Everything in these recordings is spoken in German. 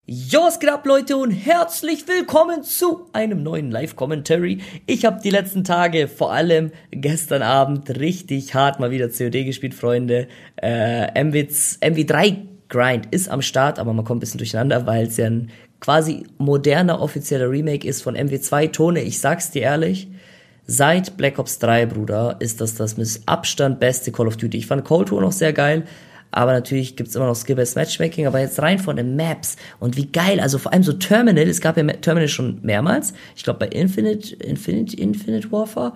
Jo, was geht ab, Leute, und herzlich willkommen zu einem neuen Live-Commentary. Ich habe die letzten Tage, vor allem gestern Abend, richtig hart mal wieder COD gespielt, Freunde. MW3 Grind ist am Start, aber man kommt ein bisschen durcheinander, weil es ja ein quasi moderner, offizieller Remake ist von MW2. Tone, ich sag's dir ehrlich, seit Black Ops 3, Bruder, ist das mit Abstand beste Call of Duty. Ich fand Cold War noch sehr geil. Aber natürlich gibt's immer noch Skill-Based Matchmaking, aber jetzt rein von den Maps und wie geil, also vor allem so Terminal, es gab ja Terminal schon mehrmals, ich glaube bei Infinite Warfare,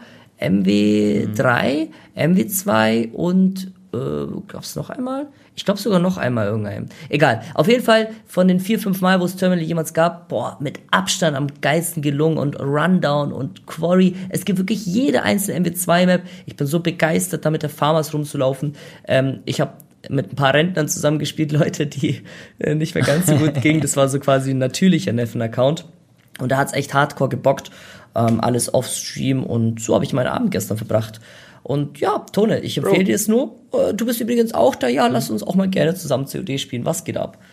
MW3, MW2 und, gab's noch einmal? Ich glaube sogar noch einmal irgendeinem. Egal, auf jeden Fall von den 4-5 Mal, wo es Terminal jemals gab, boah, mit Abstand am geilsten gelungen und Rundown und Quarry, es gibt wirklich jede einzelne MW2-Map, ich bin so begeistert, da mit der Farmers rumzulaufen, ich habe mit ein paar Rentnern zusammengespielt, Leute, die nicht mehr ganz so gut gingen. Das war so quasi ein natürlicher Neffen-Account. Und da hat's echt hardcore gebockt. Alles off-stream und so habe ich meinen Abend gestern verbracht. Und ja, Tone, ich empfehle dir es nur. Du bist übrigens auch da. Ja, lass uns auch mal gerne zusammen COD spielen. Was geht ab?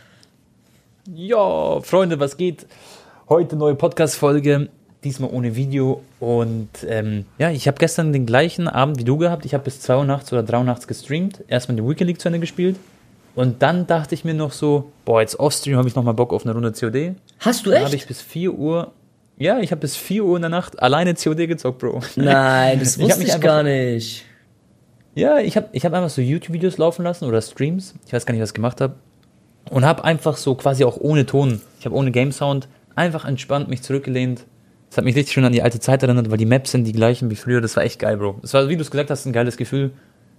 Ja, Freunde, was geht? Heute neue Podcast-Folge. Diesmal ohne Video und ich habe gestern den gleichen Abend wie du gehabt. Ich habe bis 2 Uhr nachts oder 3 Uhr nachts gestreamt, erstmal die Weekend League zu Ende gespielt und dann dachte ich mir noch so, jetzt Offstream habe ich nochmal Bock auf eine Runde COD. Hast du echt? Dann habe ich bis 4 Uhr, ich habe bis 4 Uhr in der Nacht alleine COD gezockt, Bro. Nein, das wusste ich gar nicht. Ja, ich hab einfach so YouTube-Videos laufen lassen oder Streams, ich weiß gar nicht, was ich gemacht habe und habe einfach so quasi auch ohne Ton, ich habe ohne Game-Sound einfach entspannt mich zurückgelehnt. Das hat mich richtig schön an die alte Zeit erinnert, weil die Maps sind die gleichen wie früher. Das war echt geil, Bro. Das war, wie du es gesagt hast, ein geiles Gefühl.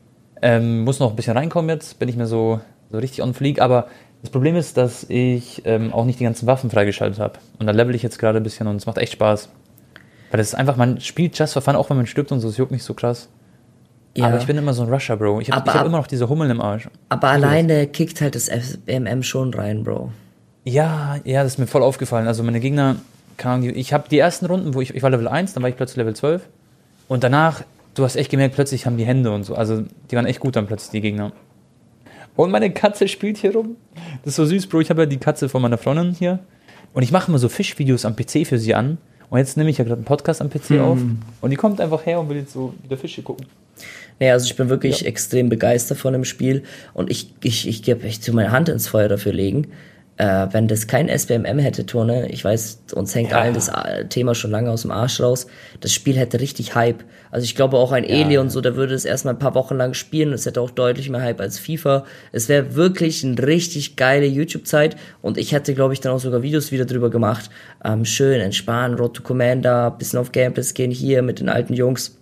Muss noch ein bisschen reinkommen jetzt, bin ich mir so richtig on fleek. Aber das Problem ist, dass ich auch nicht die ganzen Waffen freigeschaltet habe. Und da level ich jetzt gerade ein bisschen und es macht echt Spaß. Weil das ist einfach, man spielt just for fun, auch wenn man stirbt und so, es juckt nicht so krass. Ja. Aber ich bin immer so ein Rusher, Bro. Ich hab immer noch diese Hummeln im Arsch. Aber alleine kickt halt das FMM schon rein, Bro. Ja, das ist mir voll aufgefallen. Also meine Gegner... Ich habe die ersten Runden, wo ich war Level 1, dann war ich plötzlich Level 12 und danach, du hast echt gemerkt, plötzlich haben die Hände und so, also die waren echt gut dann plötzlich, die Gegner. Und meine Katze spielt hier rum, das ist so süß, Bro, ich habe ja die Katze von meiner Freundin hier und ich mache immer so Fischvideos am PC für sie an und jetzt nehme ich ja gerade einen Podcast am PC auf und die kommt einfach her und will jetzt so wieder Fische gucken. Naja, also ich bin wirklich extrem begeistert von dem Spiel und ich gebe echt so meine Hand ins Feuer dafür legen. Wenn das kein SBMM hätte, Tone, ich weiß, uns hängt allen das Thema schon lange aus dem Arsch raus, das Spiel hätte richtig Hype. Also ich glaube auch ein Eli und so, der würde es erstmal ein paar Wochen lang spielen und es hätte auch deutlich mehr Hype als FIFA. Es wäre wirklich eine richtig geile YouTube-Zeit und ich hätte, glaube ich, dann auch sogar Videos wieder drüber gemacht. Schön entspannen, Road to Commander, bisschen auf Gameplays gehen hier mit den alten Jungs.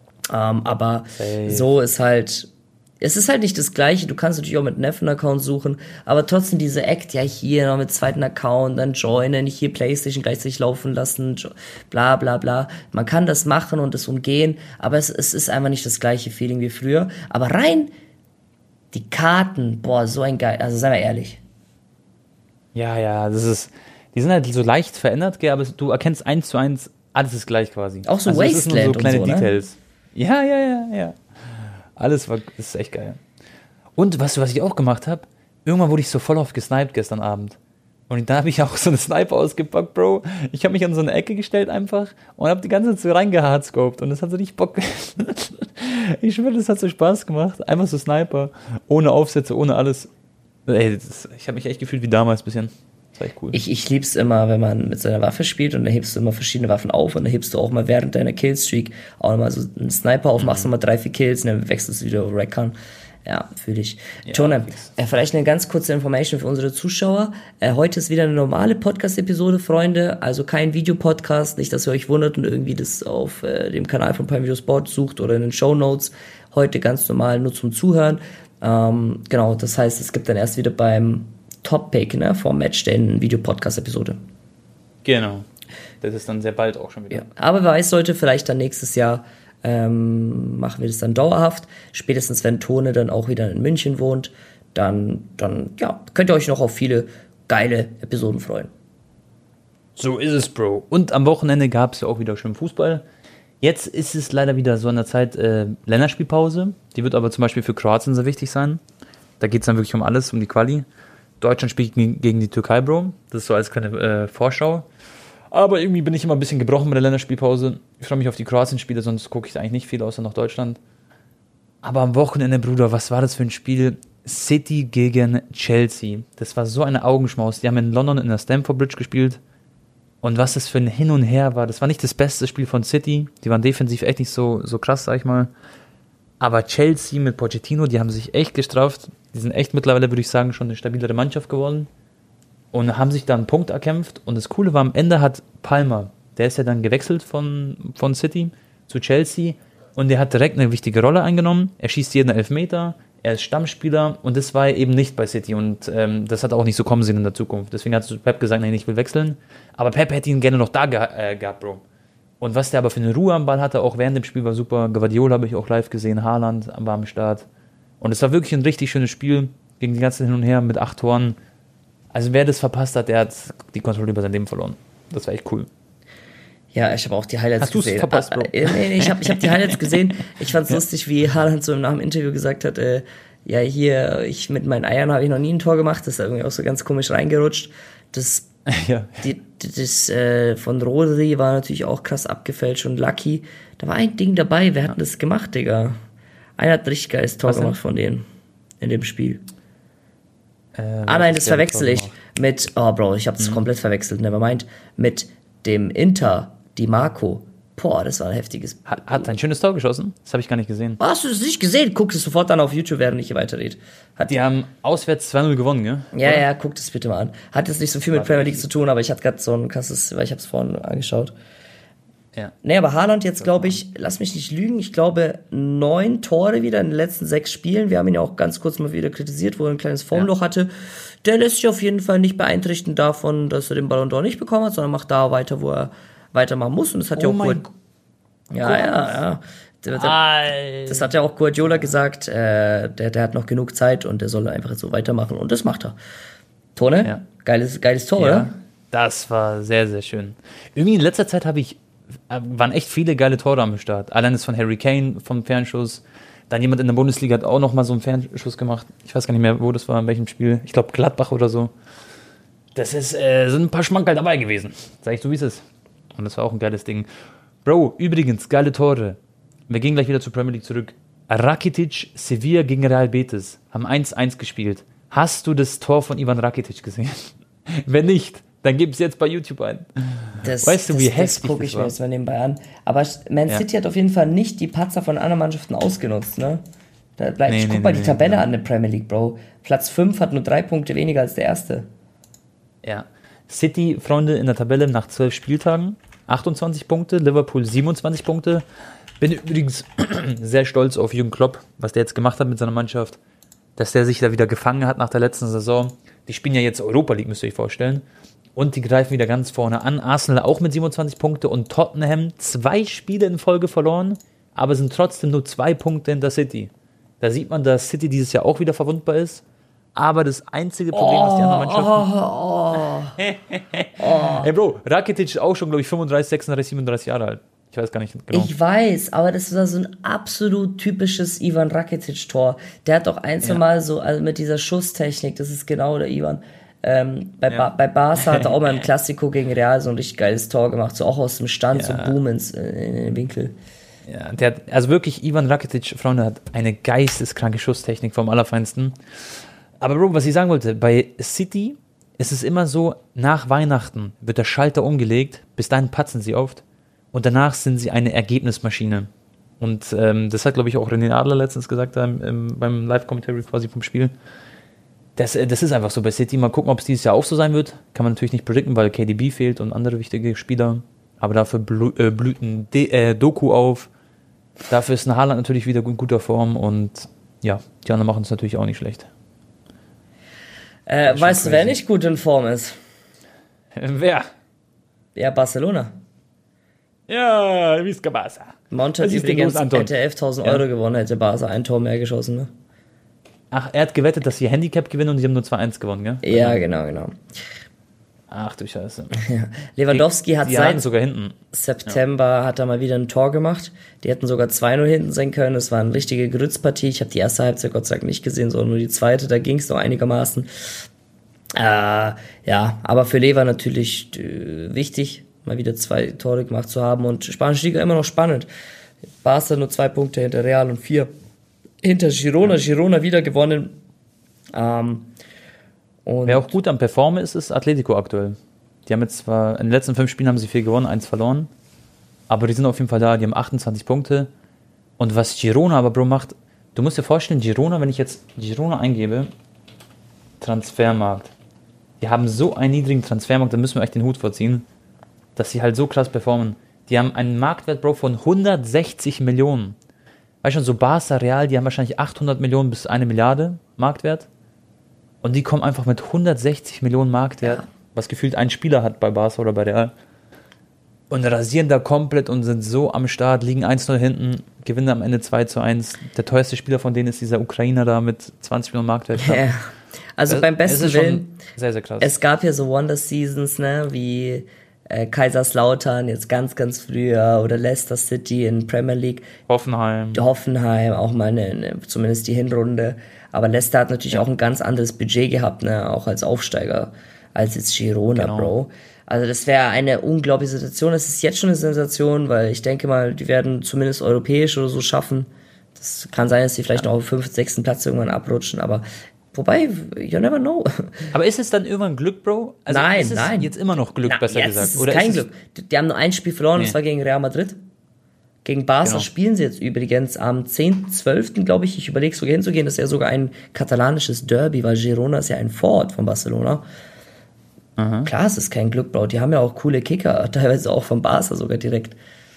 Aber so ist halt... Es ist halt nicht das Gleiche, du kannst natürlich auch mit Neffen-Account suchen, aber trotzdem diese Act, ja hier noch mit zweiten Account, dann joinen, hier Playstation gleichzeitig laufen lassen, bla bla bla. Man kann das machen und das umgehen, aber es ist einfach nicht das gleiche Feeling wie früher. Aber rein die Karten, so ein geil, also seien wir ehrlich. Ja, die sind halt so leicht verändert, gell, aber du erkennst 1:1, alles ist gleich quasi. Auch so also Wasteland so kleine und so, Details. Ne? Ja. Das ist echt geil. Und weißt du, was ich auch gemacht habe? Irgendwann wurde ich so voll oft gesniped gestern Abend. Und da habe ich auch so einen Sniper ausgepackt, Bro. Ich habe mich an so eine Ecke gestellt einfach und habe die ganze Zeit so reingehardscoped. Und das hat so richtig Bock. Ich schwöre, das hat so Spaß gemacht. Einfach so Sniper. Ohne Aufsätze, ohne alles. Ey, ich habe mich echt gefühlt wie damals ein bisschen. Das war echt cool. Ich lieb's immer, wenn man mit seiner Waffe spielt und dann hebst du immer verschiedene Waffen auf und dann hebst du auch mal während deiner Killstreak auch nochmal so einen Sniper auf, machst nochmal 3-4 Kills und dann wechselst du wieder auf Recon. Ja, fühle ich. Ja, Tone, vielleicht eine ganz kurze Information für unsere Zuschauer. Heute ist wieder eine normale Podcast-Episode, Freunde, also kein Videopodcast, nicht, dass ihr euch wundert und irgendwie das auf dem Kanal von Prime Video Sport sucht oder in den Shownotes. Heute ganz normal nur zum Zuhören. Genau, das heißt, es gibt dann erst wieder beim Top-Pick, ne, vor Matchday eine Videopodcast-Episode. Genau. Das ist dann sehr bald auch schon wieder. Ja. Aber wer weiß, sollte vielleicht dann nächstes Jahr machen wir das dann dauerhaft. Spätestens wenn Tone dann auch wieder in München wohnt, dann könnt ihr euch noch auf viele geile Episoden freuen. So ist es, Bro. Und am Wochenende gab es ja auch wieder schön Fußball. Jetzt ist es leider wieder so an der Zeit Länderspielpause. Die wird aber zum Beispiel für Kroatien sehr wichtig sein. Da geht es dann wirklich um alles, um die Quali. Deutschland spielt gegen die Türkei, Bro. Das ist so als kleine Vorschau. Aber irgendwie bin ich immer ein bisschen gebrochen bei der Länderspielpause. Ich freue mich auf die Kroatien-Spiele, sonst gucke ich eigentlich nicht viel, außer nach Deutschland. Aber am Wochenende, Bruder, was war das für ein Spiel? City gegen Chelsea. Das war so eine Augenschmaus. Die haben in London in der Stamford Bridge gespielt. Und was das für ein Hin und Her war, das war nicht das beste Spiel von City. Die waren defensiv echt nicht so krass, sag ich mal. Aber Chelsea mit Pochettino, die haben sich echt gestraft. Die sind echt mittlerweile, würde ich sagen, schon eine stabilere Mannschaft geworden. Und haben sich da einen Punkt erkämpft. Und das Coole war, am Ende hat Palmer, der ist ja dann gewechselt von City zu Chelsea. Und der hat direkt eine wichtige Rolle eingenommen. Er schießt jeden Elfmeter. Er ist Stammspieler. Und das war eben nicht bei City. Und das hat auch nicht so kommen sehen in der Zukunft. Deswegen hat Pep gesagt, nein, ich will wechseln. Aber Pep hätte ihn gerne noch da gehabt, Bro. Und was der aber für eine Ruhe am Ball hatte, auch während dem Spiel, war super. Guardiola habe ich auch live gesehen. Haaland war am Start. Und es war wirklich ein richtig schönes Spiel. Gegen die ganze Hin und Her mit 8 Toren. Also wer das verpasst hat, der hat die Kontrolle über sein Leben verloren. Das war echt cool. Ja, ich habe auch die Highlights gesehen. Hast du es verpasst, Bro? Nee, ich hab die Highlights gesehen. Ich fand's lustig, wie Haaland so nach dem Interview gesagt hat, ja, hier, ich mit meinen Eiern habe ich noch nie ein Tor gemacht. Das ist irgendwie auch so ganz komisch reingerutscht. Das von Rodri war natürlich auch krass abgefälscht und Lucky. Da war ein Ding dabei. Wer hat das gemacht, Digga? Einer hat ein richtig geiles Tor gemacht von denen in dem Spiel. Nein, das verwechsel ich mit, Bro, ich habe das komplett verwechselt, nevermind, mit dem Inter, Di Marco. Boah, das war ein heftiges. Hat ein schönes Tor geschossen? Das habe ich gar nicht gesehen. Hast du das nicht gesehen? Guck es sofort dann auf YouTube, während ich hier weiterrede. Die haben auswärts 2-0 gewonnen, gell? Ja, guck das bitte mal an. Hat jetzt nicht so viel mit Premier League zu tun, aber ich hatte gerade so ein krasses, weil ich habe es vorhin angeschaut. Ja. Nee, aber Haaland jetzt, glaube ich, lass mich nicht lügen, ich glaube 9 Tore wieder in den letzten 6 Spielen. Wir haben ihn ja auch ganz kurz mal wieder kritisiert, wo er ein kleines Formloch hatte. Der lässt sich auf jeden Fall nicht beeinträchtigen davon, dass er den Ballon d'Or nicht bekommen hat, sondern macht da weiter, wo er weitermachen muss. Und das hat ja auch das hat ja auch Guardiola gesagt, der hat noch genug Zeit und der soll einfach so weitermachen. Und das macht er. Tor, ne? Ja. Geiles Tor, oder? Das war sehr, sehr schön. Irgendwie in letzter Zeit waren echt viele geile Tore am Start. Allein das von Harry Kane vom Fernschuss. Dann jemand in der Bundesliga hat auch noch mal so einen Fernschuss gemacht. Ich weiß gar nicht mehr, wo das war, in welchem Spiel. Ich glaube Gladbach oder so. Das sind ein paar Schmankerl dabei gewesen. Sag ich so, wie es ist. Und das war auch ein geiles Ding. Bro, übrigens, geile Tore. Wir gehen gleich wieder zur Premier League zurück. Rakitic, Sevilla gegen Real Betis. Haben 1-1 gespielt. Hast du das Tor von Ivan Rakitic gesehen? Wenn nicht, dann gib es jetzt bei YouTube ein. Weißt du, wie heftig das gucke ich mir jetzt mal nebenbei an. Aber Man City hat auf jeden Fall nicht die Patzer von anderen Mannschaften ausgenutzt, ne? Guck mal die Tabelle an der Premier League, Bro. Platz 5 hat nur 3 Punkte weniger als der erste. Ja. City, Freunde, in der Tabelle nach 12 Spieltagen 28 Punkte, Liverpool 27 Punkte. Bin übrigens sehr stolz auf Jürgen Klopp, was der jetzt gemacht hat mit seiner Mannschaft, dass der sich da wieder gefangen hat nach der letzten Saison. Die spielen ja jetzt Europa League, müsst ihr euch vorstellen. Und die greifen wieder ganz vorne an. Arsenal auch mit 27 Punkte und Tottenham 2 Spiele in Folge verloren, aber sind trotzdem nur 2 Punkte hinter City. Da sieht man, dass City dieses Jahr auch wieder verwundbar ist. Aber das einzige Problem, was die anderen Mannschaften... Hey Bro, Rakitic ist auch schon, glaube ich, 35, 36, 37 Jahre alt. Ich weiß gar nicht genau. Ich weiß, aber das war so ein absolut typisches Ivan Rakitic-Tor. Der hat doch Mal so, also mit dieser Schusstechnik, das ist genau der Ivan. Bei Barca hat er auch mal im Klassiko gegen Real so ein richtig geiles Tor gemacht, so auch aus dem Stand, so Boom in den Winkel. Ja, also wirklich, Ivan Rakitic, Freunde, hat eine geisteskranke Schusstechnik vom Allerfeinsten. Aber Bro, was ich sagen wollte, bei City ist es immer so, nach Weihnachten wird der Schalter umgelegt, bis dahin patzen sie oft und danach sind sie eine Ergebnismaschine. Und das hat, glaube ich, auch René Adler letztens gesagt beim Live-Commentary quasi vom Spiel. Das ist einfach so bei City. Mal gucken, ob es dieses Jahr auch so sein wird. Kann man natürlich nicht predikten, weil KDB fehlt und andere wichtige Spieler. Aber dafür blüht ein Doku auf. Dafür ist ein Haaland natürlich wieder in guter Form und ja, die anderen machen es natürlich auch nicht schlecht. Weißt du, wer nicht gut in Form ist? Wer? Ja, Barcelona. Ja, Visca Barca. Mount hat übrigens, hätte 11.000 Euro gewonnen, hätte Barca ein Tor mehr geschossen, ne? Ach, er hat gewettet, dass sie Handicap gewinnen und sie haben nur 2-1 gewonnen, gell? Ja, genau. Ach du Scheiße. Ja. Lewandowski hat seit sogar hinten. September hat er mal wieder ein Tor gemacht. Die hätten sogar 2-0 hinten sein können. Es war eine richtige Grützpartie. Ich habe die erste Halbzeit Gott sei Dank nicht gesehen, sondern nur die zweite. Da ging es noch einigermaßen. Ja, aber für Lever natürlich wichtig, mal wieder 2 Tore gemacht zu haben und Spanische Liga immer noch spannend. Barca nur 2 Punkte hinter Real und 4 hinter Girona. Girona wieder gewonnen. Und Wer auch gut am Performen ist Atletico aktuell. Die haben jetzt zwar, in den letzten 5 Spielen haben sie 4 gewonnen, 1 verloren, aber die sind auf jeden Fall da, die haben 28 Punkte. Und was Girona aber, Bro, macht, du musst dir vorstellen, Girona, wenn ich jetzt Girona eingebe, Transfermarkt, die haben so einen niedrigen Transfermarkt, da müssen wir echt den Hut vorziehen, dass sie halt so krass performen. Die haben einen Marktwert, Bro, von 160 Millionen. Weißt du schon, so Barca, Real, die haben wahrscheinlich 800 Millionen bis 1 Milliarde Marktwert. Und die kommen einfach mit 160 Millionen Marktwert, was gefühlt ein Spieler hat bei Barca oder bei Real. Und rasieren da komplett und sind so am Start, liegen 1-0 hinten, gewinnen am Ende 2-1. Der teuerste Spieler von denen ist dieser Ukrainer da mit 20 Millionen Marktwert. Ja. Also beim besten Willen, sehr, sehr krass. Es gab ja so Wonder-Seasons, ne, wie Kaiserslautern jetzt ganz, ganz früher oder Leicester City in Premier League. Hoffenheim auch mal zumindest die Hinrunde. Aber Leicester hat natürlich auch ein ganz anderes Budget gehabt, ne, auch als Aufsteiger, als jetzt Girona, genau. Bro. Also das wäre eine unglaubliche Situation. Das ist jetzt schon eine Sensation, weil ich denke mal, die werden zumindest europäisch oder so schaffen. Das kann sein, dass sie vielleicht noch auf 5., 6. Platz irgendwann abrutschen, aber wobei, you never know. Aber ist es dann irgendwann Glück, Bro? Also nein, ist es nein. Jetzt immer noch Glück, besser gesagt. Ist oder kein ist Glück. Die haben nur ein Spiel verloren, das war gegen Real Madrid. Gegen Barca spielen sie jetzt übrigens am 10.12., glaube ich. Ich überlege sogar hinzugehen. Das ist ja sogar ein katalanisches Derby, weil Girona ist ja ein Vorort von Barcelona. Aha. Klar, es ist kein Glück, Bro. Die haben ja auch coole Kicker, teilweise auch von Barca sogar direkt.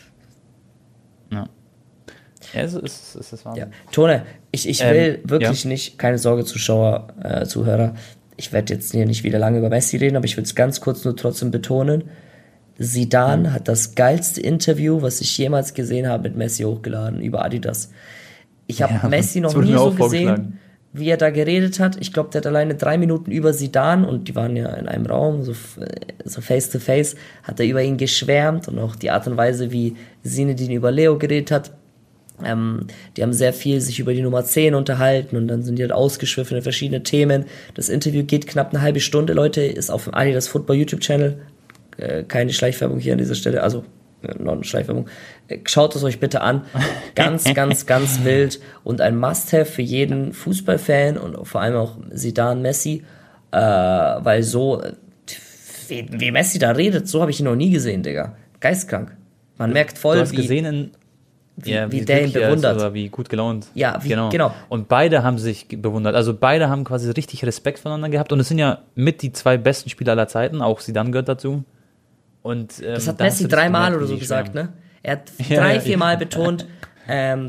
Ja. Ja, es ist Wahnsinn. Ja. Tone, ich will wirklich nicht, keine Sorge, Zuschauer, Zuhörer, ich werde jetzt hier nicht wieder lange über Messi reden, aber ich will es ganz kurz nur trotzdem betonen. Zidane hat das geilste Interview, was ich jemals gesehen habe, mit Messi hochgeladen über Adidas. Ich habe Messi noch nie so gesehen, wie er da geredet hat. Ich glaube, der hat alleine 3 Minuten über Zidane, und die waren ja in einem Raum, so face to face, hat er über ihn geschwärmt, und auch die Art und Weise, wie Zinedine über Leo geredet hat. Die haben sehr viel sich über die Nummer 10 unterhalten, und dann sind die halt ausgeschwiffen in verschiedene Themen. Das Interview geht knapp eine halbe Stunde, Leute, ist auf dem Adidas Football YouTube-Channel. Keine Schleichwerbung hier an dieser Stelle, also noch eine Schleichwerbung. Schaut es euch bitte an. Ganz, ganz, ganz wild und ein Must-Have für jeden Fußballfan und vor allem auch Zidane, Messi, weil so, wie Messi da redet, so habe ich ihn noch nie gesehen, Digga. Geistkrank. Man merkt voll, du hast gesehen, wie der ihn bewundert. Oder wie gut gelaunt. Ja, genau. Und beide haben sich bewundert. Also beide haben quasi richtig Respekt voneinander gehabt. Und es sind ja mit die 2 besten Spieler aller Zeiten. Auch Zidane gehört dazu. Und, das hat Messi 3-mal oder so gesagt, ne? Er hat 3-4 Mal betont, you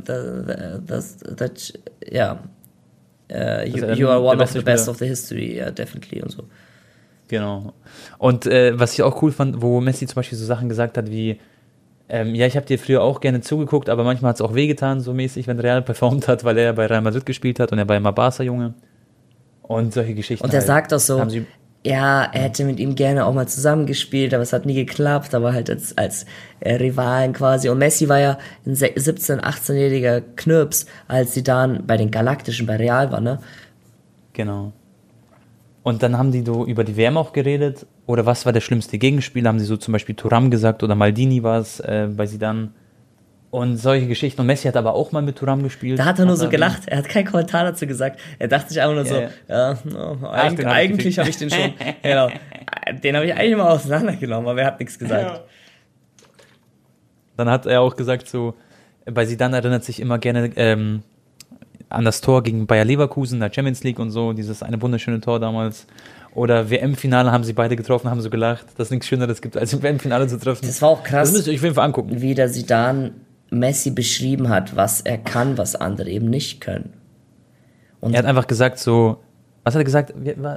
are one of the best of the history, yeah, definitely und so. Genau. Und was ich auch cool fand, wo Messi zum Beispiel so Sachen gesagt hat wie, ich habe dir früher auch gerne zugeguckt, aber manchmal hat es auch wehgetan, so mäßig, wenn Real performt hat, weil er bei Real Madrid gespielt hat und er bei Barca, Junge. Und solche Geschichten. Und er sagt auch so, er hätte mit ihm gerne auch mal zusammengespielt, aber es hat nie geklappt, aber halt als Rivalen quasi. Und Messi war ja ein 17-, 18-jähriger Knirps, als Zidane bei den Galaktischen bei Real war, ne? Genau. Und dann haben die so über die WM auch geredet, oder was war der schlimmste Gegenspieler, haben sie so zum Beispiel Thuram gesagt, oder Maldini war es bei Zidane. Und solche Geschichten. Und Messi hat aber auch mal mit Thuram gespielt. Da hat er nur so gelacht. Er hat keinen Kommentar dazu gesagt. Er dachte sich einfach nur eigentlich habe ich den schon, genau, den habe ich eigentlich mal auseinandergenommen, aber er hat nichts gesagt. Ja. Dann hat er auch gesagt, so, bei Zidane erinnert sich immer gerne an das Tor gegen Bayer Leverkusen, der Champions League und so, dieses eine wunderschöne Tor damals. Oder WM-Finale haben sie beide getroffen, haben so gelacht, dass es nichts Schöneres gibt, als im WM-Finale zu treffen. Das war auch krass. Das müsst ihr euch auf jeden Fall angucken. Wie der Zidane Messi beschrieben hat, was er kann, was andere eben nicht können. Und er hat einfach gesagt so, was hat er gesagt?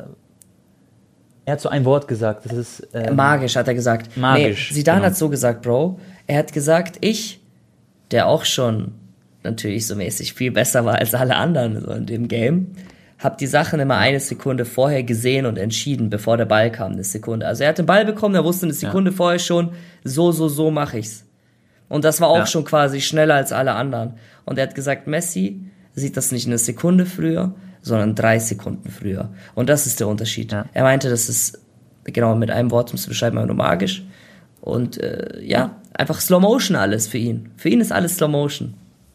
Er hat so ein Wort gesagt, das ist... magisch, hat er gesagt. Magisch. Zidane hat so gesagt, Bro, er hat gesagt, ich, der auch schon natürlich so mäßig viel besser war als alle anderen so in dem Game, habe die Sachen immer eine Sekunde vorher gesehen und entschieden, bevor der Ball kam, eine Sekunde. Also er hat den Ball bekommen, er wusste eine Sekunde vorher schon, so mache ich's. Und das war auch schon quasi schneller als alle anderen. Und er hat gesagt, Messi sieht das nicht eine Sekunde früher, sondern 3 Sekunden früher. Und das ist der Unterschied. Ja. Er meinte, das ist, genau mit einem Wort, um es zu beschreiben, nur magisch. Und einfach Slow Motion alles für ihn. Für ihn ist alles Slow Motion.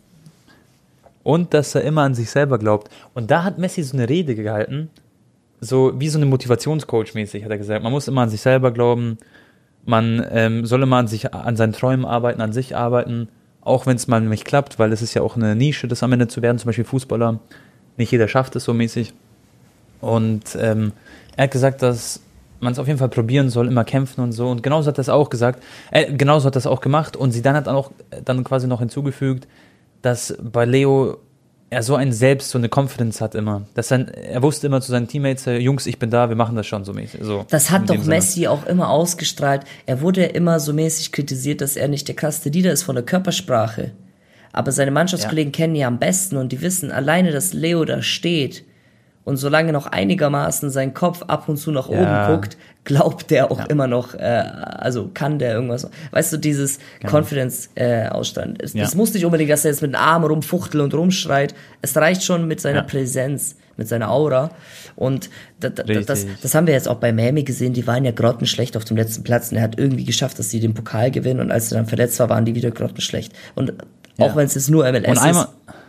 Und dass er immer an sich selber glaubt. Und da hat Messi so eine Rede gehalten, so wie so eine Motivationscoach mäßig, hat er gesagt. Man muss immer an sich selber glauben, man soll immer an seinen Träumen arbeiten, an sich arbeiten, auch wenn es mal nicht klappt, weil es ist ja auch eine Nische, das am Ende zu werden, zum Beispiel Fußballer. Nicht jeder schafft es so mäßig. Und er hat gesagt, dass man es auf jeden Fall probieren soll, immer kämpfen und so. Und genauso hat er es auch gesagt. Genauso hat er es auch gemacht. Und Zidane hat dann quasi noch hinzugefügt, dass bei Leo er so eine Confidence hat immer. Er wusste immer zu seinen Teammates, Jungs, ich bin da, wir machen das schon so mäßig. So, das hat doch Messi auch immer ausgestrahlt. Er wurde ja immer so mäßig kritisiert, dass er nicht der krasseste Leader ist von der Körpersprache. Aber seine Mannschaftskollegen kennen ihn am besten und die wissen alleine, dass Leo da steht und solange noch einigermaßen sein Kopf ab und zu nach oben guckt, glaubt der auch immer noch, also kann der irgendwas, weißt du, dieses Confidence ausstrahlen. Das muss nicht unbedingt, dass er jetzt mit den Armen rumfuchtelt und rumschreit. Es reicht schon mit seiner Präsenz, mit seiner Aura. Und das haben wir jetzt auch bei Miami gesehen, die waren ja grottenschlecht auf dem letzten Platz und er hat irgendwie geschafft, dass sie den Pokal gewinnen und als er dann verletzt war, waren die wieder grottenschlecht. Und auch wenn es jetzt nur MLS ist,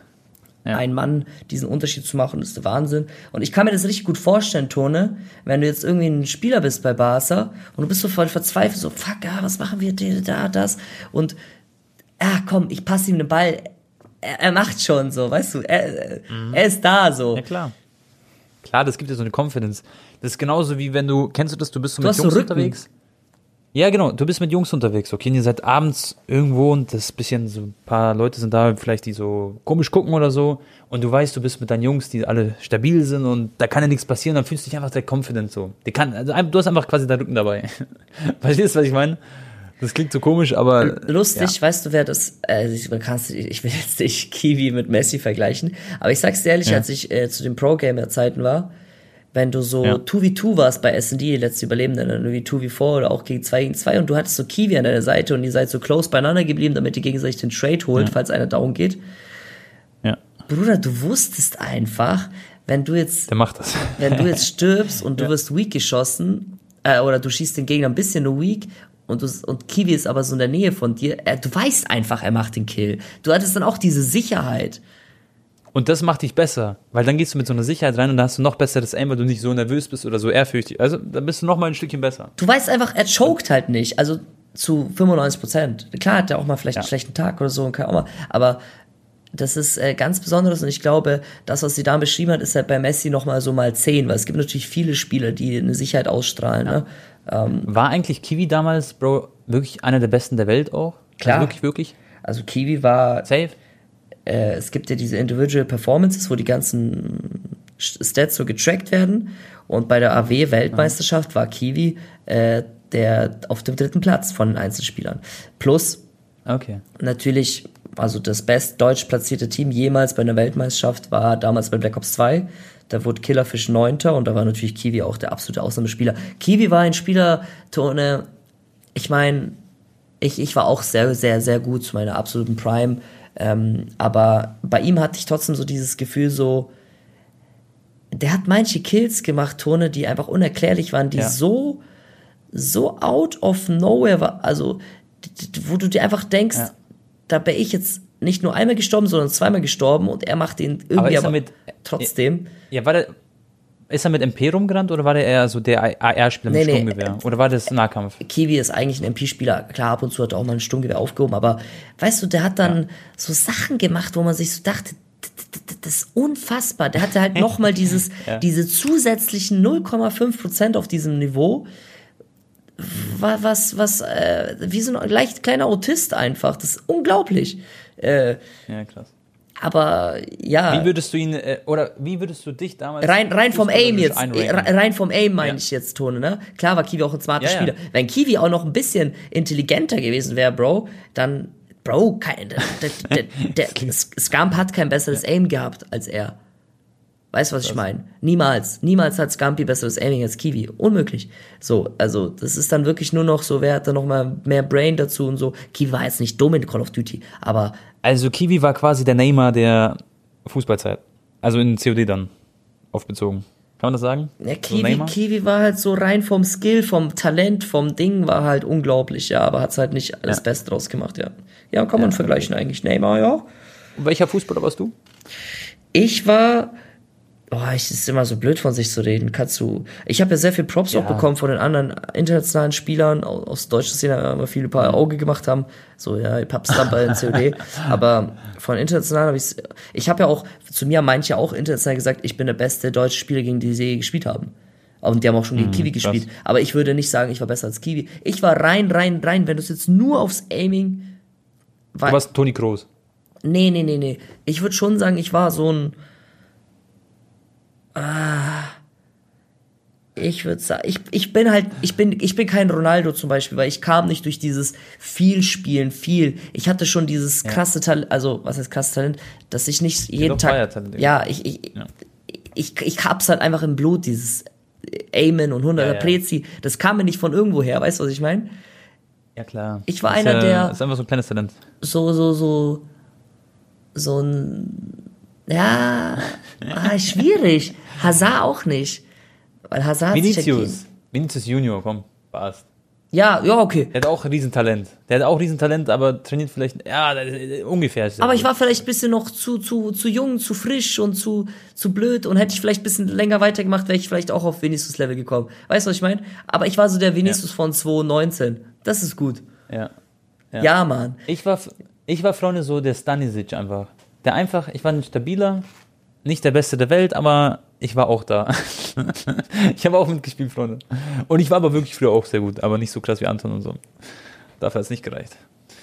ein Mann diesen Unterschied zu machen, ist der Wahnsinn. Und ich kann mir das richtig gut vorstellen, Tone, wenn du jetzt irgendwie ein Spieler bist bei Barca und du bist so voll verzweifelt, so, fuck, was machen wir, das? Und, komm, ich passe ihm den Ball, er macht schon so, weißt du, er ist da so. Ja, klar. Klar, das gibt dir so eine Confidence. Das ist genauso wie wenn kennst du das, du bist so mit Jungs unterwegs? Ja, genau, du bist mit Jungs unterwegs, okay, und ihr seid abends irgendwo und das ist ein bisschen so, ein paar Leute sind da, vielleicht die so komisch gucken oder so und du weißt, du bist mit deinen Jungs, die alle stabil sind und da kann ja nichts passieren, dann fühlst du dich einfach direkt confident so. Du hast einfach quasi deinen Rücken dabei. Verstehst du, was ich meine? Das klingt so komisch, aber... Lustig, weißt du, wer das... ich will jetzt nicht Kiwi mit Messi vergleichen, aber ich sag's dir ehrlich, als ich zu den Pro-Gamer-Zeiten war, wenn du so 2v2 warst bei S&D, die letzte Überlebende, dann irgendwie 2v4 oder auch gegen 2 und du hattest so Kiwi an deiner Seite und ihr seid so close beieinander geblieben, damit ihr gegenseitig den Trade holt, falls einer down geht. Ja. Bruder, du wusstest einfach, wenn du jetzt stirbst und du wirst weak geschossen, oder du schießt den Gegner ein bisschen nur weak und Kiwi ist aber so in der Nähe von dir, du weißt einfach, er macht den Kill. Du hattest dann auch diese Sicherheit. Und das macht dich besser, weil dann gehst du mit so einer Sicherheit rein und dann hast du noch besseres Aim, weil du nicht so nervös bist oder so ehrfürchtig. Also dann bist du noch mal ein Stückchen besser. Du weißt einfach, er choked halt nicht, also zu 95%. Klar hat er auch mal vielleicht einen schlechten Tag oder so und kann auch mal, aber das ist ganz Besonderes und ich glaube, das, was sie da beschrieben hat, ist halt bei Messi noch mal so mal 10, weil es gibt natürlich viele Spieler, die eine Sicherheit ausstrahlen. Ne? War eigentlich Kiwi damals, Bro, wirklich einer der Besten der Welt auch? Klar. Also wirklich? Also Kiwi war... Safe? Es gibt ja diese Individual Performances, wo die ganzen Stats so getrackt werden. Und bei der AW-Weltmeisterschaft war Kiwi der auf dem 3. Platz von den Einzelspielern. Plus natürlich, also das best deutsch platzierte Team jemals bei einer Weltmeisterschaft war damals bei Black Ops 2. Da wurde Killerfish 9. und da war natürlich Kiwi auch der absolute Ausnahmespieler. Kiwi war ein Spieler, Tone, ich meine, ich war auch sehr, sehr, sehr gut zu meiner absoluten Prime. Aber bei ihm hatte ich trotzdem so dieses Gefühl so, der hat manche Kills gemacht, Tone, die einfach unerklärlich waren, die so out of nowhere war, also wo du dir einfach denkst, da bin ich jetzt nicht nur einmal gestorben, sondern 2-mal gestorben und er macht den irgendwie aber trotzdem. Ja, ist er mit MP rumgerannt oder war der eher so der AR-Spieler mit Sturmgewehr? Oder war das Nahkampf? Kiwi ist eigentlich ein MP-Spieler. Klar, ab und zu hat er auch mal ein Sturmgewehr aufgehoben, aber weißt du, der hat dann so Sachen gemacht, wo man sich so dachte, das ist unfassbar. Der hatte halt nochmal diese zusätzlichen 0,5% auf diesem Niveau. Wie so ein leicht kleiner Autist einfach. Das ist unglaublich. Ja, krass. Aber ja. Wie würdest du dich damals... Rein vom Aim jetzt. Rein vom Aim meine ich jetzt, Tone, ne? Klar war Kiwi auch ein smarter Spieler. Wenn Kiwi auch noch ein bisschen intelligenter gewesen wäre, Bro, dann, Bro, der Scamp hat kein besseres Aim gehabt als er. Weißt du, was ich meine? Niemals hat Scampi besseres Aiming als Kiwi. Unmöglich. So, also, das ist dann wirklich nur noch so, wer hat da noch mal mehr Brain dazu und so. Kiwi war jetzt nicht dumm in Call of Duty, aber... Also, Kiwi war quasi der Neymar der Fußballzeit. Also in COD dann. aufbezogen. Kann man das sagen? Ja, So Neymar? Kiwi war halt so rein vom Skill, vom Talent, vom Ding, war halt unglaublich, ja, aber hat's halt nicht alles Beste draus gemacht, ja. Ja, kann man vergleichen eigentlich. Neymar, ja. Und welcher Fußballer warst du? Ich war, es ist immer so blöd von sich zu reden. Ich habe ja sehr viel Props auch bekommen von den anderen internationalen Spielern aus deutscher Szene, immer viele paar Auge gemacht haben. So, ja, Papstamper in COD. Aber von international ich habe ja auch, zu mir haben manche auch international gesagt, ich bin der beste deutsche Spieler, gegen die sie je gespielt haben. Und die haben auch schon gegen Kiwi gespielt. Aber ich würde nicht sagen, ich war besser als Kiwi. Ich war rein. Wenn du es jetzt nur aufs Aiming... Du warst Toni Kroos. Nee. Ich würde schon sagen, ich war so ein... Ich würde sagen, ich bin kein Ronaldo zum Beispiel, weil ich kam nicht durch dieses Spielen. Ich hatte schon dieses krasse Talent, also was heißt krasse Talent, dass ich nicht jeden Tag, ich hab's halt einfach im Blut, dieses Aimen und 100er Prezi, das kam mir nicht von irgendwo her, weißt du, was ich meine? Ja, klar. Ich war einer, der... Das ist einfach so ein kleines Talent. So ein... Ja, schwierig. Hazard auch nicht. Weil Hazard Vinicius Junior, komm, passt. Ja, okay. Der hat auch ein Riesentalent. Aber trainiert vielleicht, ungefähr. Aber ich war vielleicht ein bisschen noch zu jung, zu frisch und zu blöd und hätte ich vielleicht ein bisschen länger weitergemacht, wäre ich vielleicht auch auf Vinicius Level gekommen. Weißt du, was ich meine? Aber ich war so der Vinicius von 2019. Das ist gut. Ja, Mann. Ich war Freunde so der Stanisic einfach. Ich war ein stabiler, nicht der Beste der Welt, aber ich war auch da. Ich habe auch mitgespielt, Freunde. Und ich war aber wirklich früher auch sehr gut, aber nicht so krass wie Anton und so. Dafür hat es nicht gereicht.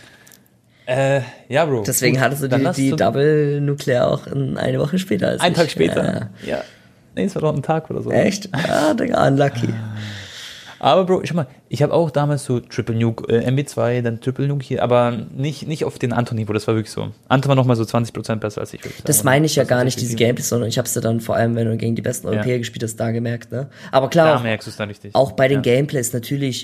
Ja, Bro. Deswegen hattest du die Double Nuclear auch eine Woche später als Einen Tag später? Ja. Nee, es war doch ein Tag oder so. Echt? Ja, Digga, unlucky. Aber Bro, schau mal, ich habe auch damals so Triple Nuke, MB2, dann Triple Nuke hier, aber nicht auf den Anton-Niveau, das war wirklich so. Anton war nochmal so 20% besser als ich. Das meine ich ja gar nicht, diese Gameplays, sondern ich hab's ja dann vor allem, wenn du gegen die besten Europäer gespielt hast, da gemerkt, ne? Aber klar, da merkst du es dann richtig. Auch bei den Gameplays natürlich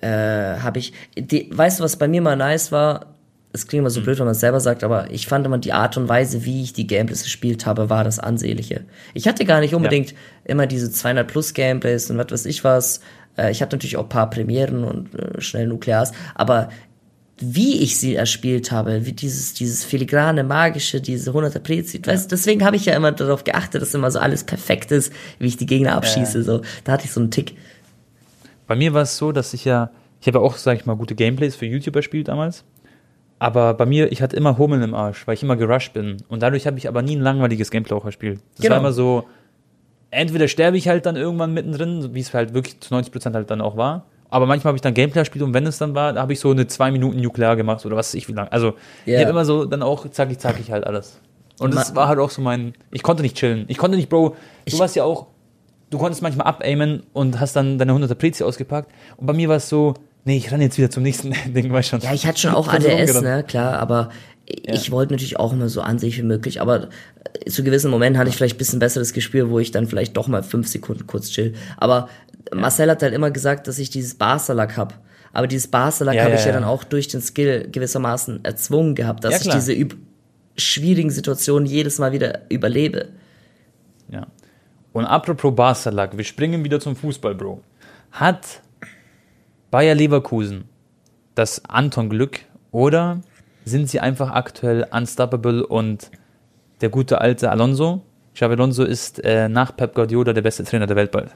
weißt du, was bei mir mal nice war? Es klingt immer so blöd, wenn man es selber sagt, aber ich fand immer die Art und Weise, wie ich die Gameplays gespielt habe, war das Ansehnliche. Ich hatte gar nicht unbedingt immer diese 200+ Gameplays und was weiß ich was. Ich hatte natürlich auch ein paar Premieren und schnell Nuklears, aber wie ich sie erspielt habe, wie dieses filigrane, magische, diese 100er Prezi, weißt, deswegen habe ich ja immer darauf geachtet, dass immer so alles perfekt ist, wie ich die Gegner abschieße, so. Da hatte ich so einen Tick. Bei mir war es so, dass ich habe ja auch, sag ich mal, gute Gameplays für YouTube erspielt damals. Aber bei mir, ich hatte immer Hummeln im Arsch, weil ich immer gerusht bin. Und dadurch habe ich aber nie ein langweiliges Gameplay auch erspielt. Das war immer so, entweder sterbe ich halt dann irgendwann mittendrin, wie es halt wirklich zu 90% halt dann auch war. Aber manchmal habe ich dann Gameplay gespielt und wenn es dann war, da habe ich so eine 2 Minuten Nuklear gemacht oder was weiß ich wie lange. Also ich habe immer so dann auch zackig halt alles. Und das war halt auch so ich konnte nicht chillen. Ich konnte nicht, Bro, du warst ja auch, du konntest manchmal abaimen und hast dann deine 100er Prezi ausgepackt. Und bei mir war es so, nee, ich renne jetzt wieder zum nächsten Ding, weißt schon. Ja, ich hatte schon auch ADS, ne, klar, aber ich wollte natürlich auch immer so an sich wie möglich, aber zu gewissen Momenten hatte ich vielleicht ein bisschen besseres Gespür, wo ich dann vielleicht doch mal 5 Sekunden kurz chill. Aber Marcel hat halt immer gesagt, dass ich dieses Barca-Lack habe. Aber dieses Barca-Lack habe ich ja dann auch durch den Skill gewissermaßen erzwungen gehabt, dass ich diese schwierigen Situationen jedes Mal wieder überlebe. Ja. Und apropos Barca-Lack, wir springen wieder zum Fußball, Bro. Hat Bayer Leverkusen das Anton-Glück oder sind sie einfach aktuell unstoppable und der gute alte Alonso? Xabi Alonso ist nach Pep Guardiola der beste Trainer der Welt bald.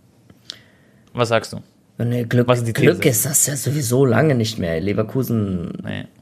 Was sagst du? Nee, Glück ist das ja sowieso lange nicht mehr. Leverkusen,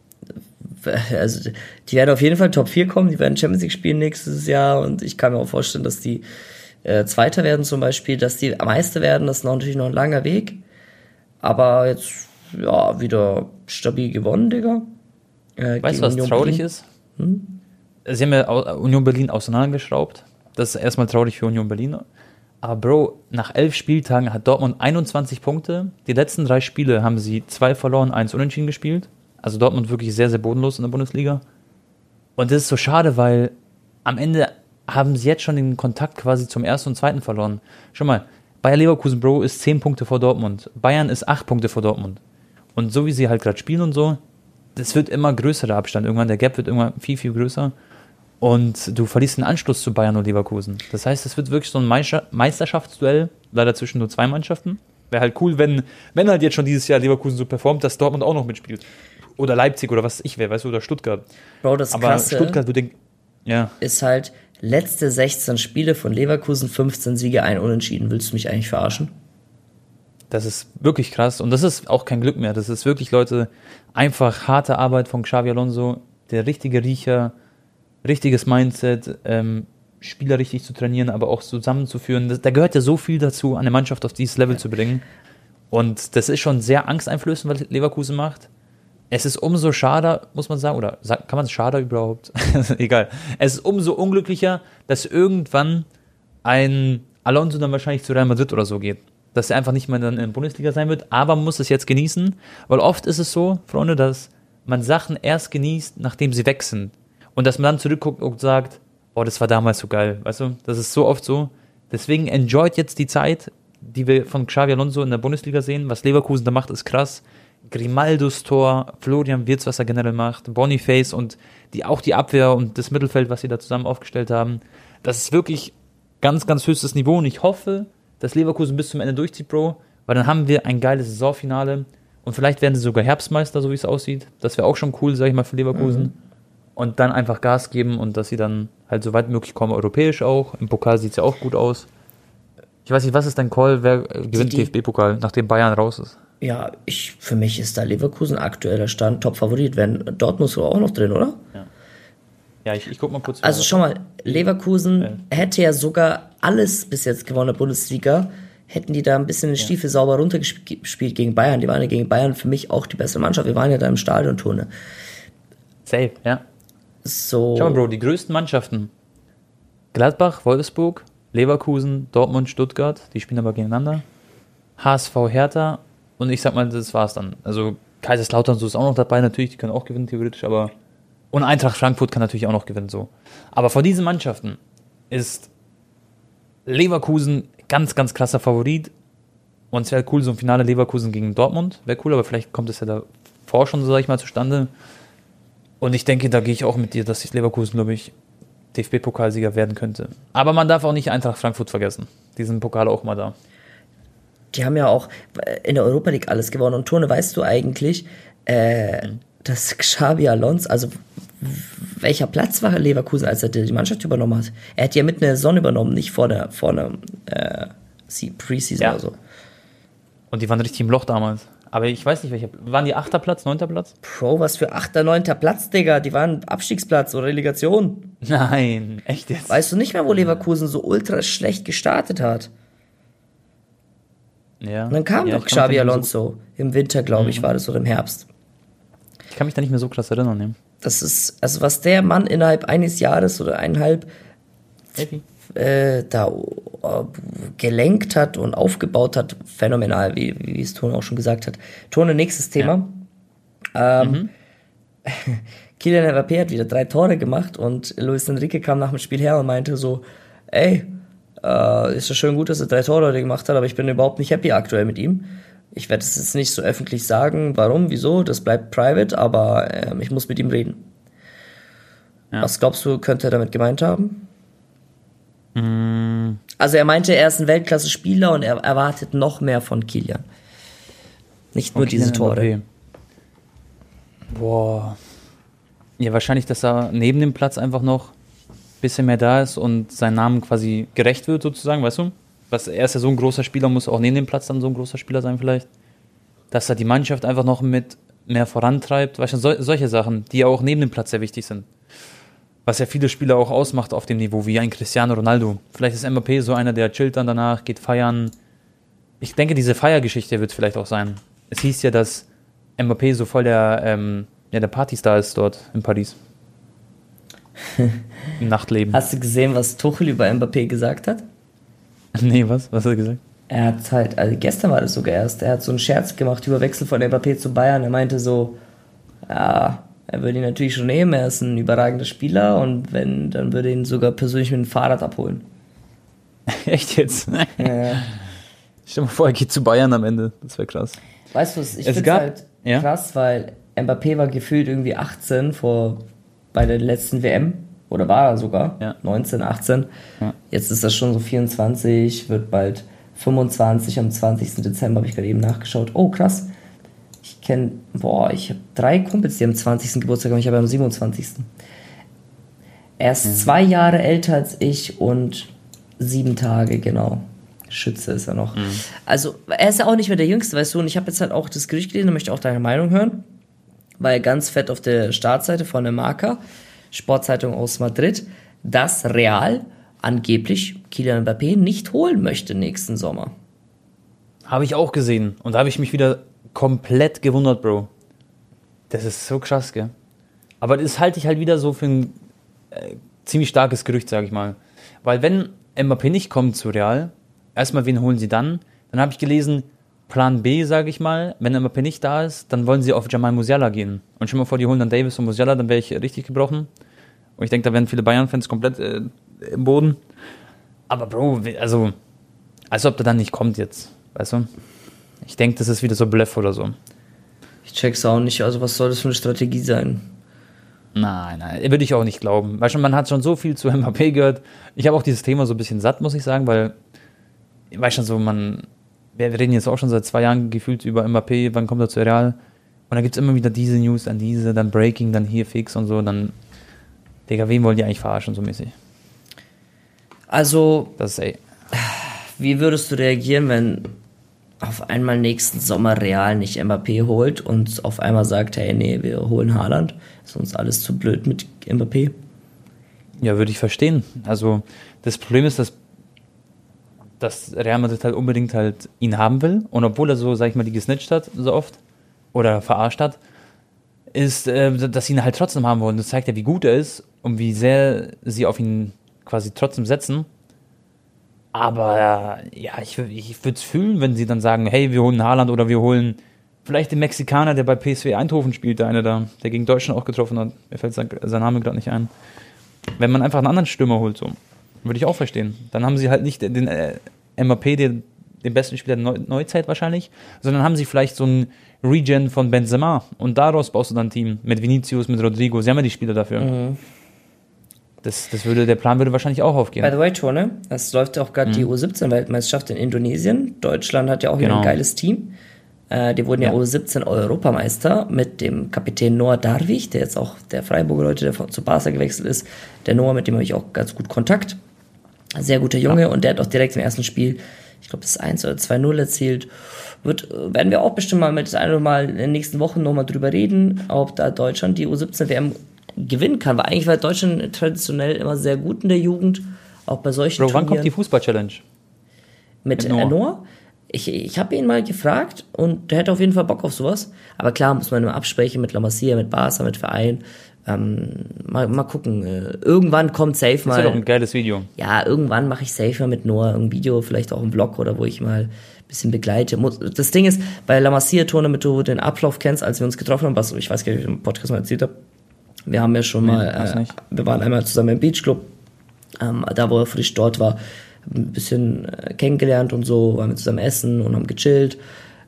also die werden auf jeden Fall Top 4 kommen, die werden Champions League spielen nächstes Jahr und ich kann mir auch vorstellen, dass die Zweiter werden zum Beispiel, dass die Meister werden, das ist natürlich noch ein langer Weg. Aber jetzt, wieder stabil gewonnen, Digga. Weißt du, was Union traurig Berlin ist? Sie haben ja Union Berlin auseinandergeschraubt. Das ist erstmal traurig für Union Berlin. Aber Bro, nach 11 Spieltagen hat Dortmund 21 Punkte. Die letzten 3 Spiele haben sie 2 verloren, 1 unentschieden gespielt. Also Dortmund wirklich sehr, sehr bodenlos in der Bundesliga. Und das ist so schade, weil am Ende haben sie jetzt schon den Kontakt quasi zum ersten und zweiten verloren. Schau mal, Bayer Leverkusen, Bro, ist 10 Punkte vor Dortmund. Bayern ist 8 Punkte vor Dortmund. Und so wie sie halt gerade spielen und so, das wird immer größerer Abstand. Irgendwann, der Gap wird irgendwann viel, viel größer. und du verlierst den Anschluss zu Bayern und Leverkusen. Das heißt, es wird wirklich so ein Meisterschaftsduell, leider zwischen nur 2 Mannschaften. Wäre halt cool, wenn halt jetzt schon dieses Jahr Leverkusen so performt, dass Dortmund auch noch mitspielt. Oder Leipzig oder was ich wäre, weißt du, oder Stuttgart. Bro, das Aber Krasse Stuttgart würde ist halt letzte 16 Spiele von Leverkusen, 15 Siege, 1 Unentschieden. Willst du mich eigentlich verarschen? Das ist wirklich krass. Und das ist auch kein Glück mehr. Das ist wirklich, Leute, einfach harte Arbeit von Xabi Alonso, der richtige Riecher, richtiges Mindset, Spieler richtig zu trainieren, aber auch zusammenzuführen. Da gehört ja so viel dazu, eine Mannschaft auf dieses Level zu bringen. Und das ist schon sehr angsteinflößend, was Leverkusen macht. Es ist umso schade, muss man sagen, oder kann man es schade überhaupt? Egal. Es ist umso unglücklicher, dass irgendwann ein Alonso dann wahrscheinlich zu Real Madrid oder so geht. Dass er einfach nicht mehr dann in der Bundesliga sein wird, aber man muss es jetzt genießen, weil oft ist es so, Freunde, dass man Sachen erst genießt, nachdem sie weg sind. Und dass man dann zurückguckt und sagt, oh, das war damals so geil, weißt du? Das ist so oft so. Deswegen enjoyt jetzt die Zeit, die wir von Xabi Alonso in der Bundesliga sehen. Was Leverkusen da macht, ist krass. Grimaldos Tor, Florian Wirtz, was er generell macht, Boniface und auch die Abwehr und das Mittelfeld, was sie da zusammen aufgestellt haben. Das ist wirklich ganz, ganz höchstes Niveau und ich hoffe, dass Leverkusen bis zum Ende durchzieht, Bro, weil dann haben wir ein geiles Saisonfinale und vielleicht werden sie sogar Herbstmeister, so wie es aussieht. Das wäre auch schon cool, sag ich mal, für Leverkusen. Und dann einfach Gas geben und dass sie dann halt so weit wie möglich kommen, europäisch auch. Im Pokal sieht es ja auch gut aus. Ich weiß nicht, was ist dein Call? Wer gewinnt DFB-Pokal, nachdem Bayern raus ist? Ja, für mich ist da Leverkusen aktueller Stand Top-Favorit. Dortmund ist auch noch drin, oder? Ja, ich guck mal kurz. Also schau mal, Leverkusen hätte ja sogar alles bis jetzt gewonnen in der Bundesliga. Hätten die da ein bisschen den Stiefel sauber runtergespielt gegen Bayern. Die waren ja gegen Bayern für mich auch die bessere Mannschaft. Wir waren ja da im Stadionturne. Safe, ja. So. Schau mal, Bro, die größten Mannschaften. Gladbach, Wolfsburg, Leverkusen, Dortmund, Stuttgart. Die spielen aber gegeneinander. HSV, Hertha. Und ich sag mal, das war's dann. Also Kaiserslautern so ist auch noch dabei, natürlich. Die können auch gewinnen, theoretisch. Aber und Eintracht Frankfurt kann natürlich auch noch gewinnen, so. Aber von diesen Mannschaften ist Leverkusen ganz, ganz krasser Favorit. Und es wäre cool, so ein Finale Leverkusen gegen Dortmund. Wäre cool, aber vielleicht kommt es ja davor schon, so sag ich mal, zustande. Und ich denke, da gehe ich auch mit dir, dass Leverkusen, glaube ich, DFB-Pokalsieger werden könnte. Aber man darf auch nicht Eintracht Frankfurt vergessen. Die sind im Pokal auch mal da. Die haben ja auch in der Europa League alles gewonnen. Und Tone, weißt du eigentlich, dass Xabi Alonso, also welcher Platz war Leverkusen, als er die Mannschaft übernommen hat? Er hat ja mitten in der Saison übernommen, nicht vor einer Preseason oder so. Und die waren richtig im Loch damals. Aber ich weiß nicht, waren die 8. Platz, 9. Platz? Bro, was für 8., 9. Platz, Digga? Die waren Abstiegsplatz oder Relegation. Nein, echt jetzt? Weißt du nicht mehr, wo Leverkusen so ultra schlecht gestartet hat? Ja. Und dann kam doch Xabi Alonso. Im Winter, glaube ich, war das, oder im Herbst. Ich kann mich da nicht mehr so krass erinnern. Ne? Das ist, also was der Mann innerhalb eines Jahres oder eineinhalb da gelenkt hat und aufgebaut hat, phänomenal, wie es Tone auch schon gesagt hat. Tone, nächstes Thema. Kylian Mbappé hat wieder 3 Tore gemacht und Luis Enrique kam nach dem Spiel her und meinte so, ey, ist ja schön gut, dass er 3 Tore gemacht hat, aber ich bin überhaupt nicht happy aktuell mit ihm. Ich werde es jetzt nicht so öffentlich sagen, warum, wieso, das bleibt private, aber ich muss mit ihm reden. Ja. Was glaubst du, könnte er damit gemeint haben? Also er meinte, er ist ein Weltklasse-Spieler und er erwartet noch mehr von Kylian. Nicht nur diese Tore. Mbappé. Boah. Ja, wahrscheinlich, dass er neben dem Platz einfach noch ein bisschen mehr da ist und sein Namen quasi gerecht wird, sozusagen, weißt du? Er ist ja so ein großer Spieler, muss auch neben dem Platz dann so ein großer Spieler sein vielleicht. Dass er die Mannschaft einfach noch mit mehr vorantreibt. Weißt du, solche Sachen, die ja auch neben dem Platz sehr wichtig sind. Was ja viele Spieler auch ausmacht auf dem Niveau, wie ein Cristiano Ronaldo. Vielleicht ist Mbappé so einer, der chillt dann danach, geht feiern. Ich denke, diese Feiergeschichte wird es vielleicht auch sein. Es hieß ja, dass Mbappé so voll der Partystar ist dort in Paris. Im Nachtleben. Hast du gesehen, was Tuchel über Mbappé gesagt hat? Nee, was? Was hat er gesagt? Er hat halt, also gestern war das sogar erst, er hat so einen Scherz gemacht über Wechsel von Mbappé zu Bayern. Er meinte so, ja, er würde ihn natürlich schon nehmen, er ist ein überragender Spieler und wenn, dann würde ihn sogar persönlich mit dem Fahrrad abholen. Echt jetzt? Ja. Stell dir mal vor, er geht zu Bayern am Ende. Das wäre krass. Weißt du was, ich finde es halt krass, weil Mbappé war gefühlt irgendwie 18 bei der letzten WM Oder war er sogar? Ja. 19, 18. Ja. Jetzt ist das schon so 24, wird bald 25 am 20. Dezember, habe ich gerade eben nachgeschaut. Oh, krass. Ich habe 3 Kumpels, die am 20. Geburtstag haben, ich habe am 27. Er ist 2 Jahre älter als ich und 7 Tage, genau. Schütze ist er noch. Also, er ist ja auch nicht mehr der Jüngste, weißt du, und ich habe jetzt halt auch das Gerücht gelesen, da möchte ich auch deine Meinung hören, weil ganz fett auf der Startseite von der Marca, Sportzeitung aus Madrid, dass Real angeblich Kylian Mbappé nicht holen möchte nächsten Sommer. Habe ich auch gesehen. Und da habe ich mich wieder komplett gewundert, Bro. Das ist so krass, gell? Aber das halte ich halt wieder so für ein ziemlich starkes Gerücht, sage ich mal. Weil wenn Mbappé nicht kommt zu Real, erstmal, wen holen sie dann? Dann habe ich gelesen, Plan B, sage ich mal, wenn Mbappé nicht da ist, dann wollen sie auf Jamal Musiala gehen. Und schon mal vor, die holen dann Davis und Musiala, dann wäre ich richtig gebrochen. Und ich denke, da werden viele Bayern-Fans komplett im Boden. Aber Bro, also, als ob der dann nicht kommt jetzt, weißt du? Ich denke, das ist wieder so Bluff oder so. Ich check's auch nicht, also was soll das für eine Strategie sein? Nein, würde ich auch nicht glauben. Weil man hat schon so viel zu Mbappé gehört. Ich habe auch dieses Thema so ein bisschen satt, muss ich sagen, weil, ich weiß schon so, wir reden jetzt auch schon seit 2 Jahren gefühlt über Mbappé, wann kommt er zu Real? Und dann gibt es immer wieder diese News, dann Breaking, dann hier fix und so, dann, Digga, wen wollen die eigentlich verarschen, so mäßig? Also, Das ist, wie würdest du reagieren, wenn auf einmal nächsten Sommer Real nicht Mbappé holt und auf einmal sagt, hey, nee, wir holen Haaland, ist uns alles zu blöd mit Mbappé? Ja, würde ich verstehen. Also, das Problem ist, dass Real Madrid halt unbedingt halt ihn haben will. Und obwohl er so, sag ich mal, die gesnitcht hat, so oft, oder verarscht hat, ist, dass sie ihn halt trotzdem haben wollen. Das zeigt ja, wie gut er ist und wie sehr sie auf ihn quasi trotzdem setzen. Aber ja, ich würde es fühlen, wenn sie dann sagen, hey, wir holen Haaland oder wir holen vielleicht den Mexikaner, der bei PSV Eindhoven spielt, der gegen Deutschland auch getroffen hat. Mir fällt sein Name gerade nicht ein. Wenn man einfach einen anderen Stürmer holt, so, würde ich auch verstehen. Dann haben sie halt nicht den Mbappé, den besten Spieler der Neuzeit wahrscheinlich, sondern haben sie vielleicht so einen Regen von Benzema und daraus baust du dann ein Team mit Vinicius, mit Rodrigo. Sie haben ja die Spieler dafür. Mhm. Der Plan würde wahrscheinlich auch aufgehen. By the way, Tone, es läuft ja auch gerade die U17-Weltmeisterschaft in Indonesien. Deutschland hat ja auch wieder ein geiles Team. Die wurden ja U17-Europameister mit dem Kapitän Noah Darwig, der jetzt auch der Freiburger Leute, der zu Barca gewechselt ist. Der Noah, mit dem habe ich auch ganz gut Kontakt. Sehr guter Junge und der hat auch direkt im ersten Spiel, ich glaube, das 1 oder 2-0 erzielt. Werden wir auch bestimmt mal mit das eine oder mal in den nächsten Wochen nochmal drüber reden, ob da Deutschland die U17-WM gewinnen kann, weil eigentlich war Deutschland traditionell immer sehr gut in der Jugend, auch bei solchen Bro, wann Turnieren. kommt die Fußball-Challenge? Mit Noah? Ich habe ihn mal gefragt und der hätte auf jeden Fall Bock auf sowas. Aber klar, muss man immer absprechen mit La Masia, mit Barca, mit Verein. Mal gucken. Irgendwann kommt safe mal. Das ist ja doch ein geiles Video. Ja, irgendwann mache ich safe mal mit Noah ein Video, vielleicht auch einen Vlog oder wo ich mal ein bisschen begleite. Das Ding ist, bei La Masia-Tour, damit du den Ablauf kennst, als wir uns getroffen haben, was ich weiß gar nicht, ob ich im Podcast mal erzählt habe. Wir haben ja schon wir waren einmal zusammen im Beachclub, da wo er frisch dort war, ein bisschen kennengelernt und so, waren wir zusammen essen und haben gechillt.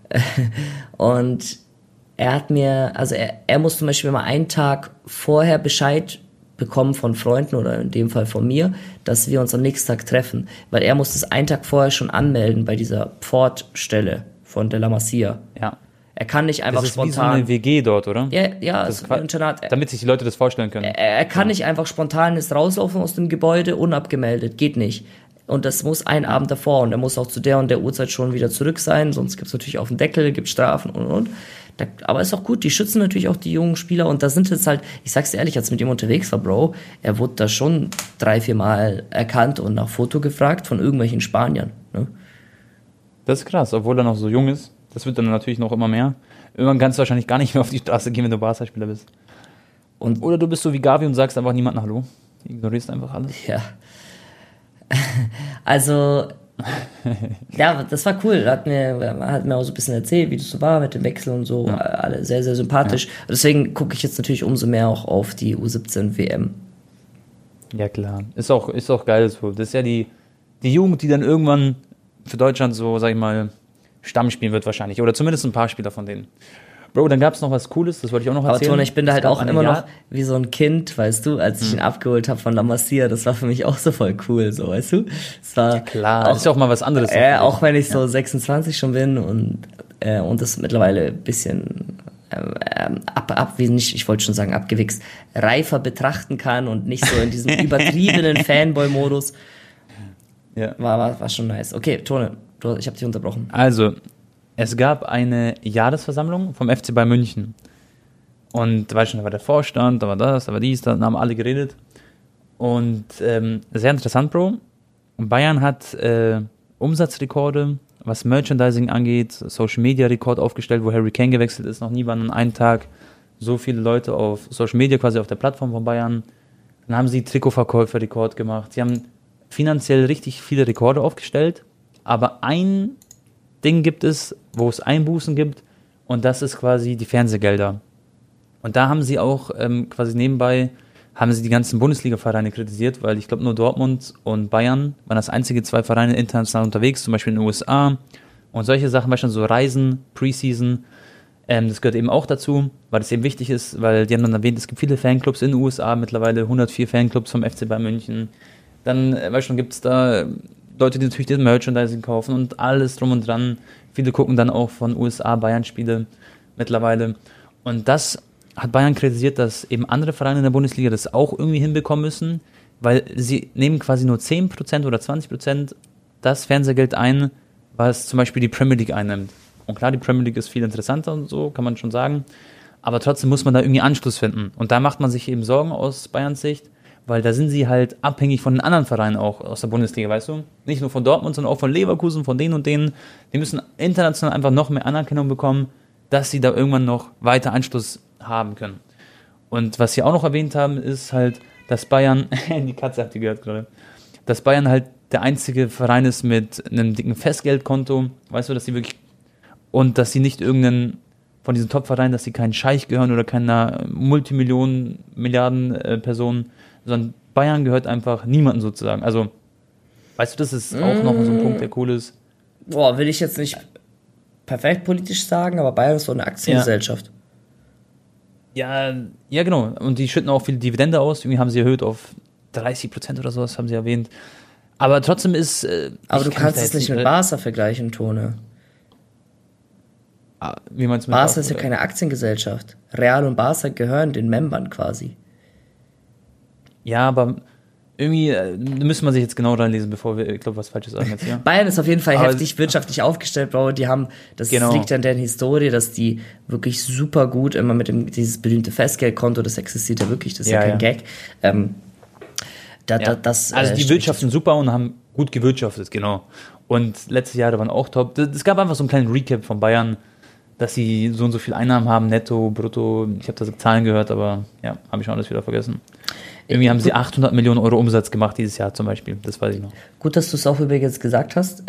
Und er hat mir, also er muss zum Beispiel mal einen Tag vorher Bescheid bekommen von Freunden oder in dem Fall von mir, dass wir uns am nächsten Tag treffen, weil er muss das einen Tag vorher schon anmelden bei dieser Pfortstelle von der La Masia. Ja. Er kann nicht einfach das ist spontan. Wie so eine WG dort, oder? Ja, das ist ein Internat. Damit sich die Leute das vorstellen können. Er kann nicht einfach spontan jetzt rauslaufen aus dem Gebäude, unabgemeldet. Geht nicht. Und das muss einen Abend davor. Und er muss auch zu der und der Uhrzeit schon wieder zurück sein. Sonst gibt es natürlich auf den Deckel, gibt Strafen und. Aber ist auch gut. Die schützen natürlich auch die jungen Spieler. Und da sind jetzt halt, ich sag's dir ehrlich, als ich mit ihm unterwegs war, Bro, er wurde da schon 3-4 Mal erkannt und nach Foto gefragt von irgendwelchen Spaniern. Ne? Das ist krass, obwohl er noch so jung ist. Das wird dann natürlich noch immer mehr. Irgendwann kannst du wahrscheinlich gar nicht mehr auf die Straße gehen, wenn du Barca-Spieler bist. Oder du bist so wie Gavi und sagst einfach niemandem Hallo. Ignorierst einfach alles. Ja. Also, ja, das war cool. Hat mir auch so ein bisschen erzählt, wie das so war mit dem Wechsel und so. Ja. Alle sehr, sehr sympathisch. Ja. Deswegen gucke ich jetzt natürlich umso mehr auch auf die U17-WM. Ja, klar. Ist auch geil so. Das ist ja die Jugend, die dann irgendwann für Deutschland so, sag ich mal, Stamm spielen wird wahrscheinlich. Oder zumindest ein paar Spieler von denen. Bro, dann gab es noch was Cooles, das wollte ich auch noch Aber erzählen. Tone, ich bin da Es halt gab auch eine immer noch Jahr- wie so ein Kind, weißt du, als ich ihn abgeholt habe von La Masia, das war für mich auch so voll cool, so, weißt du? Es war Klar, auch, das ist ja auch mal was anderes. für dich. auch wenn ich so 26 schon bin und das mittlerweile ein bisschen wie nicht, ich wollte schon sagen abgewichst, reifer betrachten kann und nicht so in diesem übertriebenen Fanboy-Modus, Ja. war schon nice. Okay, Tone, ich habe dich unterbrochen. Also, es gab eine Jahresversammlung vom FC Bayern München. Und weißt du, da war der Vorstand, da war das, da war dies, da haben alle geredet. Und sehr interessant, Bro. Bayern hat Umsatzrekorde, was Merchandising angeht, Social Media Rekord aufgestellt, wo Harry Kane gewechselt ist. Noch nie waren an einem Tag so viele Leute auf Social Media, quasi auf der Plattform von Bayern. Dann haben sie Trikotverkäufe Rekord gemacht. Sie haben finanziell richtig viele Rekorde aufgestellt. Aber ein Ding gibt es, wo es Einbußen gibt. Und das ist quasi die Fernsehgelder. Und da haben sie auch quasi nebenbei haben sie die ganzen Bundesliga-Vereine kritisiert, weil ich glaube nur Dortmund und Bayern waren das einzige zwei Vereine international unterwegs, zum Beispiel in den USA und solche Sachen, beispielsweise so Reisen, Preseason, das gehört eben auch dazu, weil das eben wichtig ist, weil die haben dann erwähnt, es gibt viele Fanclubs in den USA, mittlerweile 104 Fanclubs vom FC Bayern München, dann, weißt du, gibt es da Leute, die natürlich das Merchandising kaufen und alles drum und dran, viele gucken dann auch von USA Bayern-Spiele mittlerweile und das hat Bayern kritisiert, dass eben andere Vereine in der Bundesliga das auch irgendwie hinbekommen müssen, weil sie nehmen quasi nur 10% oder 20% das Fernsehgeld ein, was zum Beispiel die Premier League einnimmt. Und klar, die Premier League ist viel interessanter und so, kann man schon sagen, aber trotzdem muss man da irgendwie Anschluss finden. Und da macht man sich eben Sorgen aus Bayerns Sicht, weil da sind sie halt abhängig von den anderen Vereinen auch aus der Bundesliga, weißt du? Nicht nur von Dortmund, sondern auch von Leverkusen, von denen und denen. Die müssen international einfach noch mehr Anerkennung bekommen, dass sie da irgendwann noch weiter Anschluss haben können. Und was sie auch noch erwähnt haben, ist halt, dass Bayern, die Katze habt ihr gehört gerade, dass Bayern halt der einzige Verein ist mit einem dicken Festgeldkonto, weißt du, dass sie wirklich, und dass sie nicht irgendeinen von diesen Top-Vereinen, dass sie keinen Scheich gehören oder keiner Multimillionen, Milliarden Person, sondern Bayern gehört einfach niemandem sozusagen. Also, weißt du, das ist auch noch so ein Punkt, der cool ist. Boah, will ich jetzt nicht perfekt politisch sagen, aber Bayern ist so eine Aktiengesellschaft. Ja, genau. Und die schütten auch viel Dividende aus. Irgendwie haben sie erhöht auf 30% oder sowas, haben sie erwähnt. Aber trotzdem ist... aber du kannst es nicht mit Barca vergleichen, Tone. Wie meinst du mit Barca ist ja keine Aktiengesellschaft. Real und Barca gehören den Membern quasi. Ja, aber irgendwie müsste man sich jetzt genau reinlesen, bevor wir, ich glaube, was Falsches sagen jetzt, ja. Bayern ist auf jeden Fall Aber heftig wirtschaftlich aufgestellt, Bro. Die haben, das Genau. liegt an deren Historie, dass die wirklich super gut immer mit dieses berühmte Festgeldkonto, das existiert ja wirklich, das ist ja kein Gag. Also die wirtschaften super und haben gut gewirtschaftet, genau. Und letztes Jahr waren auch top. Es gab einfach so einen kleinen Recap von Bayern, dass sie so und so viel Einnahmen haben, netto, brutto. Ich habe da so Zahlen gehört, aber ja, habe ich schon alles wieder vergessen. Irgendwie haben sie 800 Millionen Euro Umsatz gemacht dieses Jahr zum Beispiel. Das weiß ich noch. Gut, dass du es auch übrigens gesagt hast.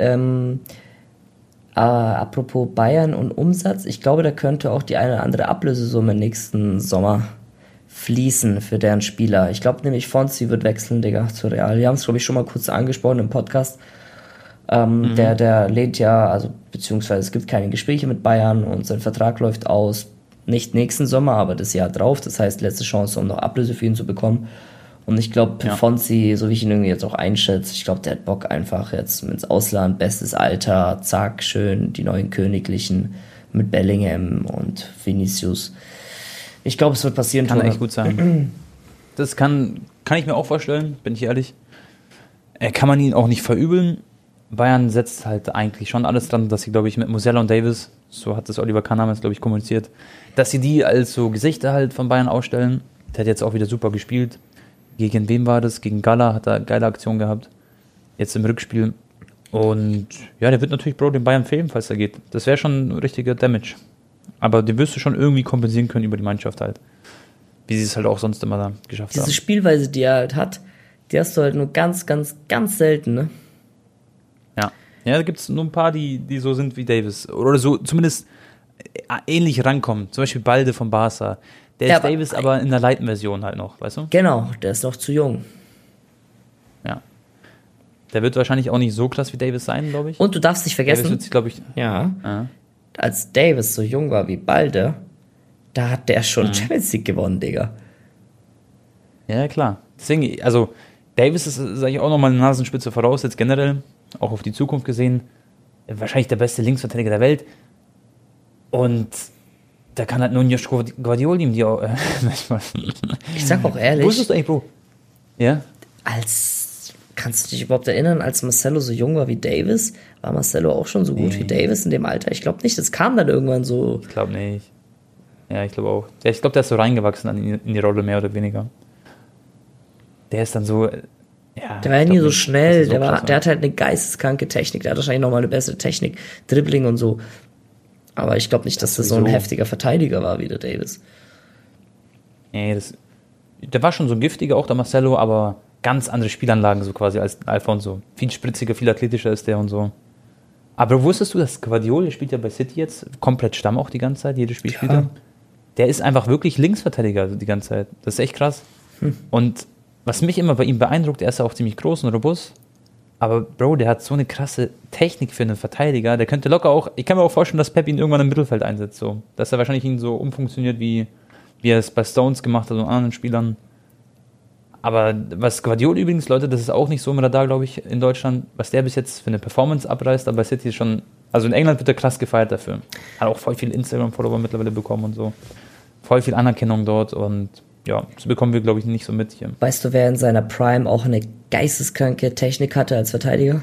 Apropos Bayern und Umsatz, ich glaube, da könnte auch die eine oder andere Ablösesumme nächsten Sommer fließen für deren Spieler. Ich glaube nämlich, Fonsi wird wechseln, Digga, zu Real. Wir haben es, glaube ich, schon mal kurz angesprochen im Podcast. Der lehnt ja, also beziehungsweise es gibt keine Gespräche mit Bayern und sein Vertrag läuft aus, nicht nächsten Sommer, aber das Jahr drauf. Das heißt, letzte Chance, um noch Ablöse für ihn zu bekommen. Und ich glaube, Fonsi, so wie ich ihn irgendwie jetzt auch einschätze, ich glaube, der hat Bock einfach jetzt ins Ausland, bestes Alter, zack, schön, die neuen Königlichen mit Bellingham und Vinicius. Ich glaube, es wird passieren. Kann echt gut sein. Das kann ich mir auch vorstellen, bin ich ehrlich. Kann man ihn auch nicht verübeln. Bayern setzt halt eigentlich schon alles dran, dass sie, glaube ich, mit Musiala und Davis, so hat das Oliver Kahn damals, glaube ich, kommuniziert, dass sie die als so Gesichter halt von Bayern ausstellen. Der hat jetzt auch wieder super gespielt. Gegen wem war das? Gegen Gala hat er eine geile Aktion gehabt. Jetzt im Rückspiel. Und ja, der wird natürlich, Bro, den Bayern fehlen, falls er geht. Das wäre schon ein richtiger Damage. Aber den wirst du schon irgendwie kompensieren können über die Mannschaft halt. Wie sie es halt auch sonst immer da geschafft haben. Diese Spielweise, die er halt hat, die hast du halt nur ganz, ganz, ganz selten, ne? Ja, da gibt es nur ein paar, die so sind wie Davis. Oder so zumindest ähnlich rankommen. Zum Beispiel Balde von Barca. Der ist Davis aber in der Light-Version halt noch, weißt du? Genau, der ist noch zu jung. Ja. Der wird wahrscheinlich auch nicht so krass wie Davis sein, glaube ich. Und du darfst nicht vergessen, Davis wird sich, glaube ich... als Davis so jung war wie Balde, Da hat der schon Champions League gewonnen, Digga. Ja, klar. Deswegen, also Davis ist, sage ich, auch nochmal eine Nasenspitze voraus, jetzt generell, auch auf die Zukunft gesehen. Wahrscheinlich der beste Linksverteidiger der Welt. Und da kann halt nur Josh Guardiol ihm die auch. Ich sag auch ehrlich. Wusstest du eigentlich, Bro? Ja? Kannst du dich überhaupt erinnern, als Marcelo so jung war wie Davis? War Marcelo auch schon so gut wie Davis in dem Alter? Ich glaube nicht, das kam dann irgendwann so. Ich glaube nicht. Ja, ich glaube auch. Ja, ich glaube, der ist so reingewachsen in die Rolle, mehr oder weniger. Der ist dann so. Ja, der war ja nie so nicht, schnell, so der hat halt eine geisteskranke Technik, der hat wahrscheinlich nochmal eine bessere Technik, Dribbling und so. Aber ich glaube nicht, dass das so ein heftiger Verteidiger war wie der Davis. Nee, der war schon so ein giftiger, auch der Marcelo, aber ganz andere Spielanlagen so quasi als Alfonso. Viel spritziger, viel athletischer ist der und so. Aber wusstest du, dass Guardiol, der spielt ja bei City jetzt, komplett Stamm auch die ganze Zeit, jedes Spiel spielt er. Der ist einfach wirklich Linksverteidiger die ganze Zeit. Das ist echt krass. Und was mich immer bei ihm beeindruckt, er ist ja auch ziemlich groß und robust, aber Bro, der hat so eine krasse Technik für einen Verteidiger, der könnte locker auch, ich kann mir auch vorstellen, dass Pep ihn irgendwann im Mittelfeld einsetzt, so. Dass er wahrscheinlich ihn so umfunktioniert, wie er es bei Stones gemacht hat und anderen Spielern. Aber was Guardiol übrigens, Leute, das ist auch nicht so im Radar, glaube ich, in Deutschland, was der bis jetzt für eine Performance abreißt, aber bei City ist schon, also in England wird er krass gefeiert dafür. Hat auch voll viel Instagram-Follower mittlerweile bekommen und so. Voll viel Anerkennung dort und ja, das bekommen wir, glaube ich, nicht so mit hier. Weißt du, wer in seiner Prime auch eine geisteskranke Technik hatte als Verteidiger?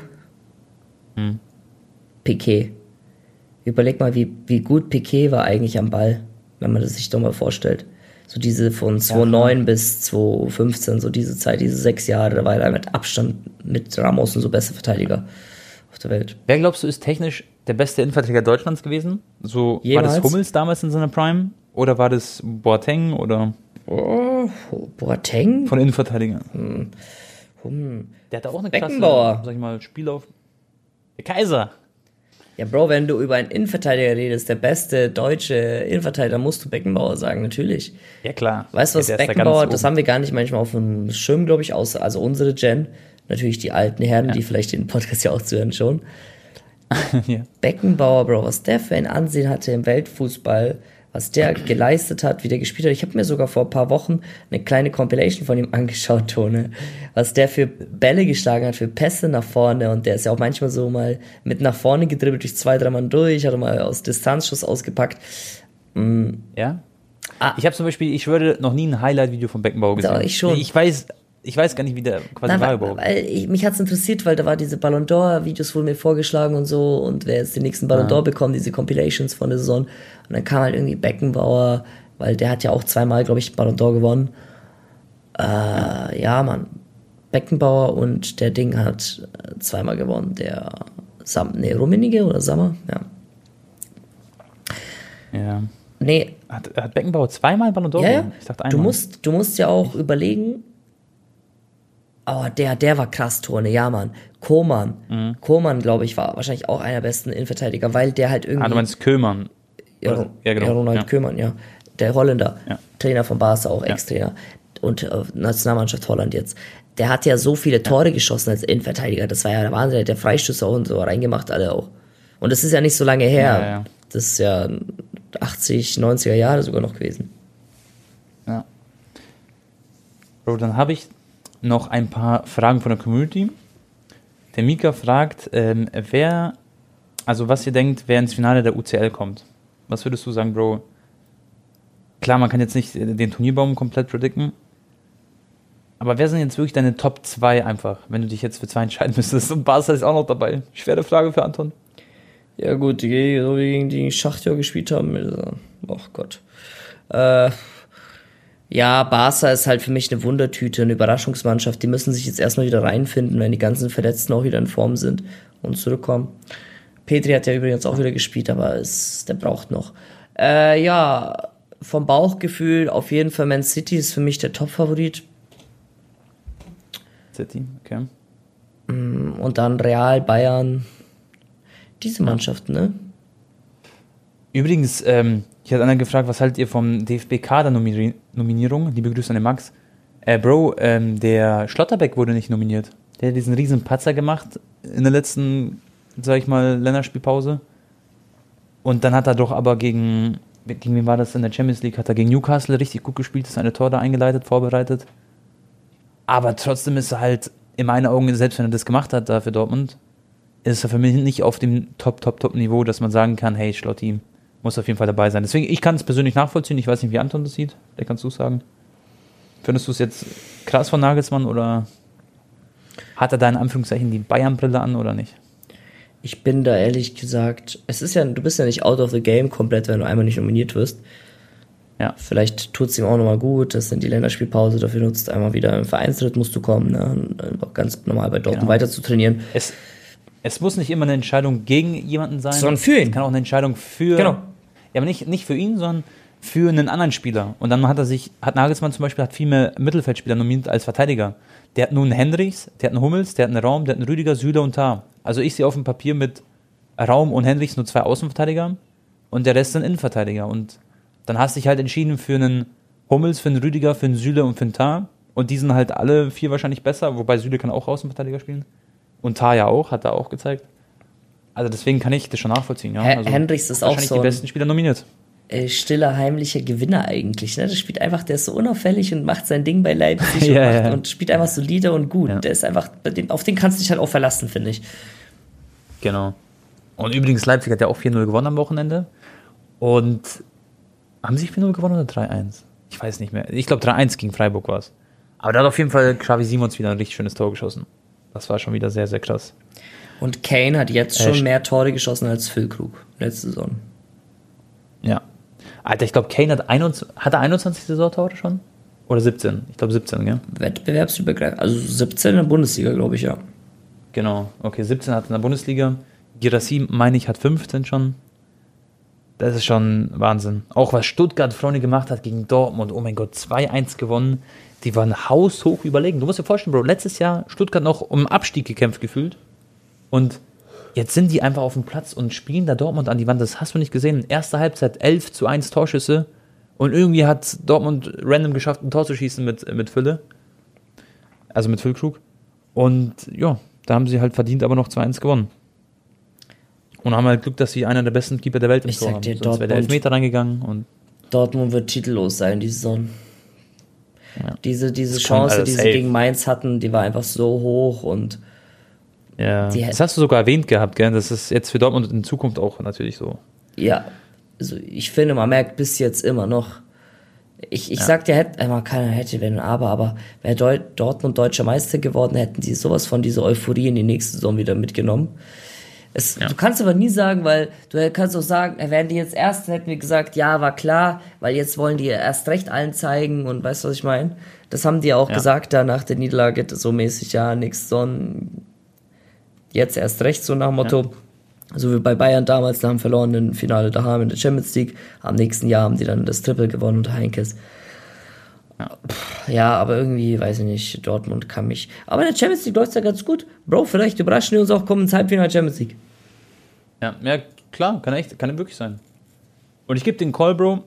Piqué. Überleg mal, wie gut Piqué war eigentlich am Ball, wenn man das sich doch mal vorstellt. So diese von 2009 bis 2015, so diese Zeit, diese 6 Jahre, da war er mit Abstand mit Ramos und so bester Verteidiger auf der Welt. Wer glaubst du ist technisch der beste Innenverteidiger Deutschlands gewesen? So, jemals? War das Hummels damals in seiner Prime? Oder war das Boateng oder... Oh, Boateng? Von Innenverteidigern. Der hatte auch eine klasse, sag ich mal, Spielauf. Der Kaiser. Ja, Bro, wenn du über einen Innenverteidiger redest, der beste deutsche Innenverteidiger, musst du Beckenbauer sagen, natürlich. Ja, klar. Weißt du, was Beckenbauer, das haben wir gar nicht manchmal auf dem Schirm, glaube ich, also unsere Gen, natürlich die alten Herren, die vielleicht den Podcast ja auch zuhören schon. Ja. Beckenbauer, Bro, was der für ein Ansehen hatte im Weltfußball, was der geleistet hat, wie der gespielt hat. Ich habe mir sogar vor ein paar Wochen eine kleine Compilation von ihm angeschaut, Tone. Was der für Bälle geschlagen hat, für Pässe nach vorne. Und der ist ja auch manchmal so mal mit nach vorne gedribbelt durch 2-3 Mann durch, hat mal aus Distanzschuss ausgepackt. Ja? Ich habe zum Beispiel, ich schwöre, noch nie ein Highlight-Video von Beckenbauer gesehen. Da, ich schon. Ich weiß gar nicht, wie der quasi war überhaupt. Mich hat's interessiert, weil da war diese Ballon d'Or-Videos wurden mir vorgeschlagen und so und wer jetzt den nächsten Ballon d'Or bekommt, diese Compilations von der Saison. Und dann kam halt irgendwie Beckenbauer, weil der hat ja auch 2-mal, glaube ich, Ballon d'Or gewonnen. Ja, Mann. Beckenbauer und der Ding hat 2-mal gewonnen. Der Rummenigge oder Sammer? Ja. Nee. Hat Beckenbauer 2-mal Ballon d'Or gewonnen? Ich dachte einmal. Du musst ja auch überlegen. Oh, der war krass, Turne, ja, Mann. Koman, glaube ich, war wahrscheinlich auch einer der besten Innenverteidiger, weil der halt irgendwie... du meinst Köhlmann. Ja, genau. Ronald Koeman, ja. Der Holländer, Trainer von Barca, auch Ex-Trainer und Nationalmannschaft Holland jetzt. Der hat ja so viele Tore geschossen als Innenverteidiger, das war ja der Wahnsinn, der hat ja Freistöße und so reingemacht, alle auch. Und das ist ja nicht so lange her. Ja. Das ist ja 80, 90er Jahre sogar noch gewesen. Ja. Bro, dann habe ich noch ein paar Fragen von der Community. Der Mika fragt, was ihr denkt, wer ins Finale der UCL kommt. Was würdest du sagen, Bro? Klar, man kann jetzt nicht den Turnierbaum komplett predikten, aber wer sind jetzt wirklich deine Top 2 einfach, wenn du dich jetzt für 2 entscheiden müsstest? Und Barca ist auch noch dabei. Schwere Frage für Anton. Ja gut, so wie gegen die Schachtjör gespielt haben. Oh Gott. Ja, Barca ist halt für mich eine Wundertüte, eine Überraschungsmannschaft. Die müssen sich jetzt erstmal wieder reinfinden, wenn die ganzen Verletzten auch wieder in Form sind und zurückkommen. Petri hat ja übrigens auch wieder gespielt, aber der braucht noch. Ja, vom Bauchgefühl auf jeden Fall Man City ist für mich der Top-Favorit. City, okay. Und dann Real, Bayern, diese Mannschaften, ne? Übrigens, ich hatte einer gefragt, was haltet ihr vom DFB-Kader-Nominierung? Liebe Grüße an den Max. Bro, der Schlotterbeck wurde nicht nominiert. Der hat diesen riesen Patzer gemacht in der letzten, sag ich mal, Länderspielpause. Und dann hat er doch aber gegen gegen wen war das in der Champions League? Hat er gegen Newcastle richtig gut gespielt, ist eine Tor da eingeleitet, vorbereitet. Aber trotzdem ist er halt, in meinen Augen, selbst wenn er das gemacht hat da für Dortmund, ist er für mich nicht auf dem Top-Niveau, dass man sagen kann, hey, Schlotti muss auf jeden Fall dabei sein. Deswegen, ich kann es persönlich nachvollziehen. Ich weiß nicht, wie Anton das sieht. Vielleicht kannst du es sagen. Findest du es jetzt krass von Nagelsmann oder hat er da in Anführungszeichen die Bayern-Brille an oder nicht? Ich bin da ehrlich gesagt, du bist ja nicht out of the game komplett, wenn du einmal nicht nominiert wirst. Ja. Vielleicht tut es ihm auch nochmal gut, dass dann die Länderspielpause dafür nutzt, einmal wieder im Vereinsrhythmus zu kommen, ne? Und auch ganz normal bei Dortmund weiter zu trainieren. Es muss nicht immer eine Entscheidung gegen jemanden sein. Sondern für ihn. Es kann auch eine Entscheidung für... Genau. Ja, aber nicht für ihn, sondern für einen anderen Spieler. Und dann hat Nagelsmann zum Beispiel viel mehr Mittelfeldspieler nominiert als Verteidiger. Der hat nun einen Henrichs, der hat einen Hummels, der hat einen Raum, der hat einen Rüdiger, Süle und Tah. Also ich sehe auf dem Papier mit Raum und Henrichs nur 2 Außenverteidiger und der Rest sind Innenverteidiger. Und dann hast du dich halt entschieden für einen Hummels, für einen Rüdiger, für einen Süle und für einen Tah. Und die sind halt alle 4 wahrscheinlich besser, wobei Süle kann auch Außenverteidiger spielen. Und Tah ja auch, hat er auch gezeigt. Also deswegen kann ich das schon nachvollziehen. Ja? Also Henrichs ist auch so die besten Spieler nominiert. Stiller, heimlicher Gewinner eigentlich. Ne? Der ist so unauffällig und macht sein Ding bei Leipzig und spielt einfach solide und gut. Ja. Der ist einfach, auf den kannst du dich halt auch verlassen, finde ich. Genau. Und übrigens, Leipzig hat ja auch 4-0 gewonnen am Wochenende. Und haben sie 4-0 gewonnen oder 3-1? Ich weiß nicht mehr. Ich glaube 3-1 gegen Freiburg war es. Aber da hat auf jeden Fall Xavi Simons wieder ein richtig schönes Tor geschossen. Das war schon wieder sehr, sehr krass. Und Kane hat jetzt schon mehr Tore geschossen als Füllkrug letzte Saison. Ja. Alter, ich glaube, Kane hat 21 Saisontore schon? Oder 17? Ich glaube 17, gell? Wettbewerbsübergreifend. Also 17 in der Bundesliga, glaube ich, ja. Genau. Okay, 17 hat in der Bundesliga. Girassi, meine ich, hat 15 schon. Das ist schon Wahnsinn. Auch was Stuttgart Freunde gemacht hat gegen Dortmund. Oh mein Gott, 2-1 gewonnen. Die waren haushoch überlegen. Du musst dir vorstellen, Bro, letztes Jahr Stuttgart noch um Abstieg gekämpft gefühlt. Und jetzt sind die einfach auf dem Platz und spielen da Dortmund an die Wand. Das hast du nicht gesehen. In erster Halbzeit 11-1 Torschüsse. Und irgendwie hat Dortmund random geschafft, ein Tor zu schießen mit Fülle. Also mit Füllkrug. Und ja, da haben sie halt verdient aber noch 2-1 gewonnen. Und haben halt Glück, dass sie einer der besten Keeper der Welt im Tor haben. Sonst wäre der Elfmeter reingegangen. Und Dortmund wird titellos sein, die Saison. Ja. Diese Chance, die sie gegen Mainz hatten, die war einfach so hoch und ja, das hast du sogar erwähnt gehabt, gell? Das ist jetzt für Dortmund in Zukunft auch natürlich so. Ja, also ich finde, man merkt bis jetzt immer noch, ich sag dir, keiner hätte, wenn aber wäre Dortmund deutscher Meister geworden, hätten sie sowas von dieser Euphorie in die nächste Saison wieder mitgenommen. Du kannst aber nie sagen, weil du kannst auch sagen, wären die jetzt erst, hätten wir gesagt, ja, war klar, weil jetzt wollen die erst recht allen zeigen und weißt du, was ich meine? Das haben die auch gesagt da nach der Niederlage, so mäßig, ja, nix, jetzt erst recht, so nach dem Motto, so wie bei Bayern damals nach dem verlorenen Finale daheim in der Champions League, am nächsten Jahr haben die dann das Triple gewonnen unter Heinkes. Ja, aber irgendwie, weiß ich nicht, Dortmund kann mich. Aber in der Champions League läuft es ja ganz gut. Bro, vielleicht überraschen die uns auch, kommen ins Halbfinale Champions League. Ja, klar, kann wirklich sein. Und ich gebe den Call, Bro.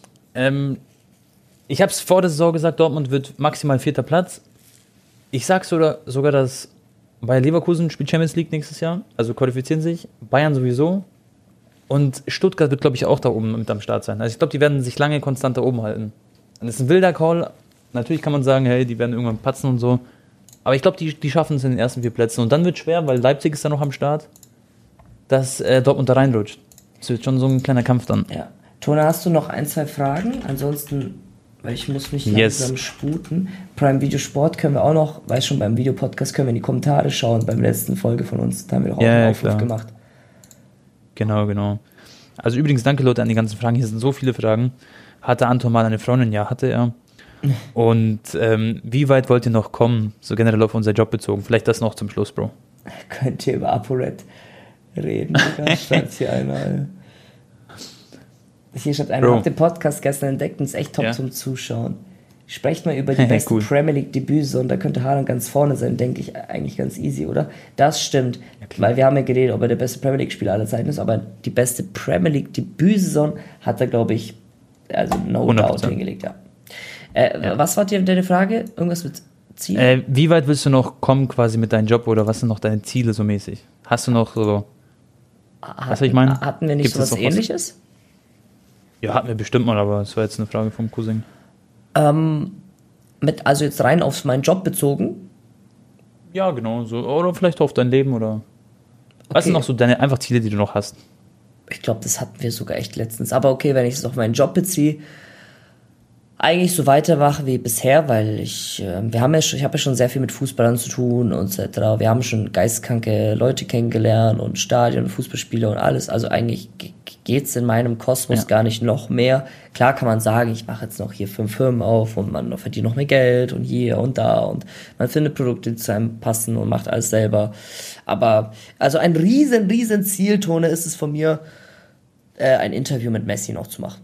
Ich habe es vor der Saison gesagt, Dortmund wird maximal 4. Platz. Ich sag sogar, dass Bayer Leverkusen spielt Champions League nächstes Jahr, also qualifizieren sich. Bayern sowieso. Und Stuttgart wird, glaube ich, auch da oben mit am Start sein. Also ich glaube, die werden sich lange konstant da oben halten. Und das ist ein wilder Call. Natürlich kann man sagen, hey, die werden irgendwann patzen und so. Aber ich glaube, die schaffen es in den ersten 4 Plätzen. Und dann wird es schwer, weil Leipzig ist da noch am Start, dass Dortmund da reinrutscht. Das wird schon so ein kleiner Kampf dann. Ja. Tona, hast du noch 1, 2 Fragen? Ansonsten, weil ich muss mich langsam sputen. Prime Video Sport können wir auch noch, weiß schon, beim Videopodcast können wir in die Kommentare schauen, beim letzten Folge von uns. Da haben wir doch auch einen Aufruf gemacht. Genau. Also übrigens, danke Leute an die ganzen Fragen. Hier sind so viele Fragen. Hatte Anton mal eine Freundin? Ja, hatte er. Und wie weit wollt ihr noch kommen? So generell auf unser Job bezogen. Vielleicht das noch zum Schluss, Bro. Könnt ihr über ApoRed reden? Schreibt hier einer. Hier schreibt einer, ich hab den Podcast gestern entdeckt und ist echt top zum Zuschauen. Sprecht mal über die besten Premier League Debüts und da könnte Haaland ganz vorne sein, denke ich, eigentlich ganz easy, oder? Das stimmt, weil wir haben ja geredet, ob er der beste Premier League Spieler aller Zeiten ist, aber die beste Premier League Debütsaison hat er, glaube ich, also no 100%. Doubt hingelegt, ja. Was war deine Frage? Irgendwas mit Ziel? Wie weit willst du noch kommen quasi mit deinem Job oder was sind noch deine Ziele so mäßig? Hast du noch so... Was ich meine? Hatten wir nicht sowas Ähnliches? Ja, hatten wir bestimmt mal, aber das war jetzt eine Frage vom Cousin. Also jetzt rein auf meinen Job bezogen. Ja, genau, so. Oder vielleicht auf dein Leben oder. Was sind Okay. noch so deine einfach Ziele, die du noch hast? Ich glaube, das hatten wir sogar echt letztens. Aber okay, wenn ich es auf meinen Job beziehe, eigentlich so weitermache wie bisher, weil ich habe ja schon sehr viel mit Fußballern zu tun und so weiter. Wir haben schon geistkranke Leute kennengelernt und Stadien, Fußballspiele und alles. Also eigentlich geht's in meinem Kosmos Ja. gar nicht noch mehr. Klar kann man sagen, ich mache jetzt noch hier 5 Firmen auf und man verdient noch mehr Geld und hier und da und man findet Produkte, die zu einem passen und macht alles selber. Aber also ein riesen Ziel, Tone, ist es von mir, ein Interview mit Messi noch zu machen.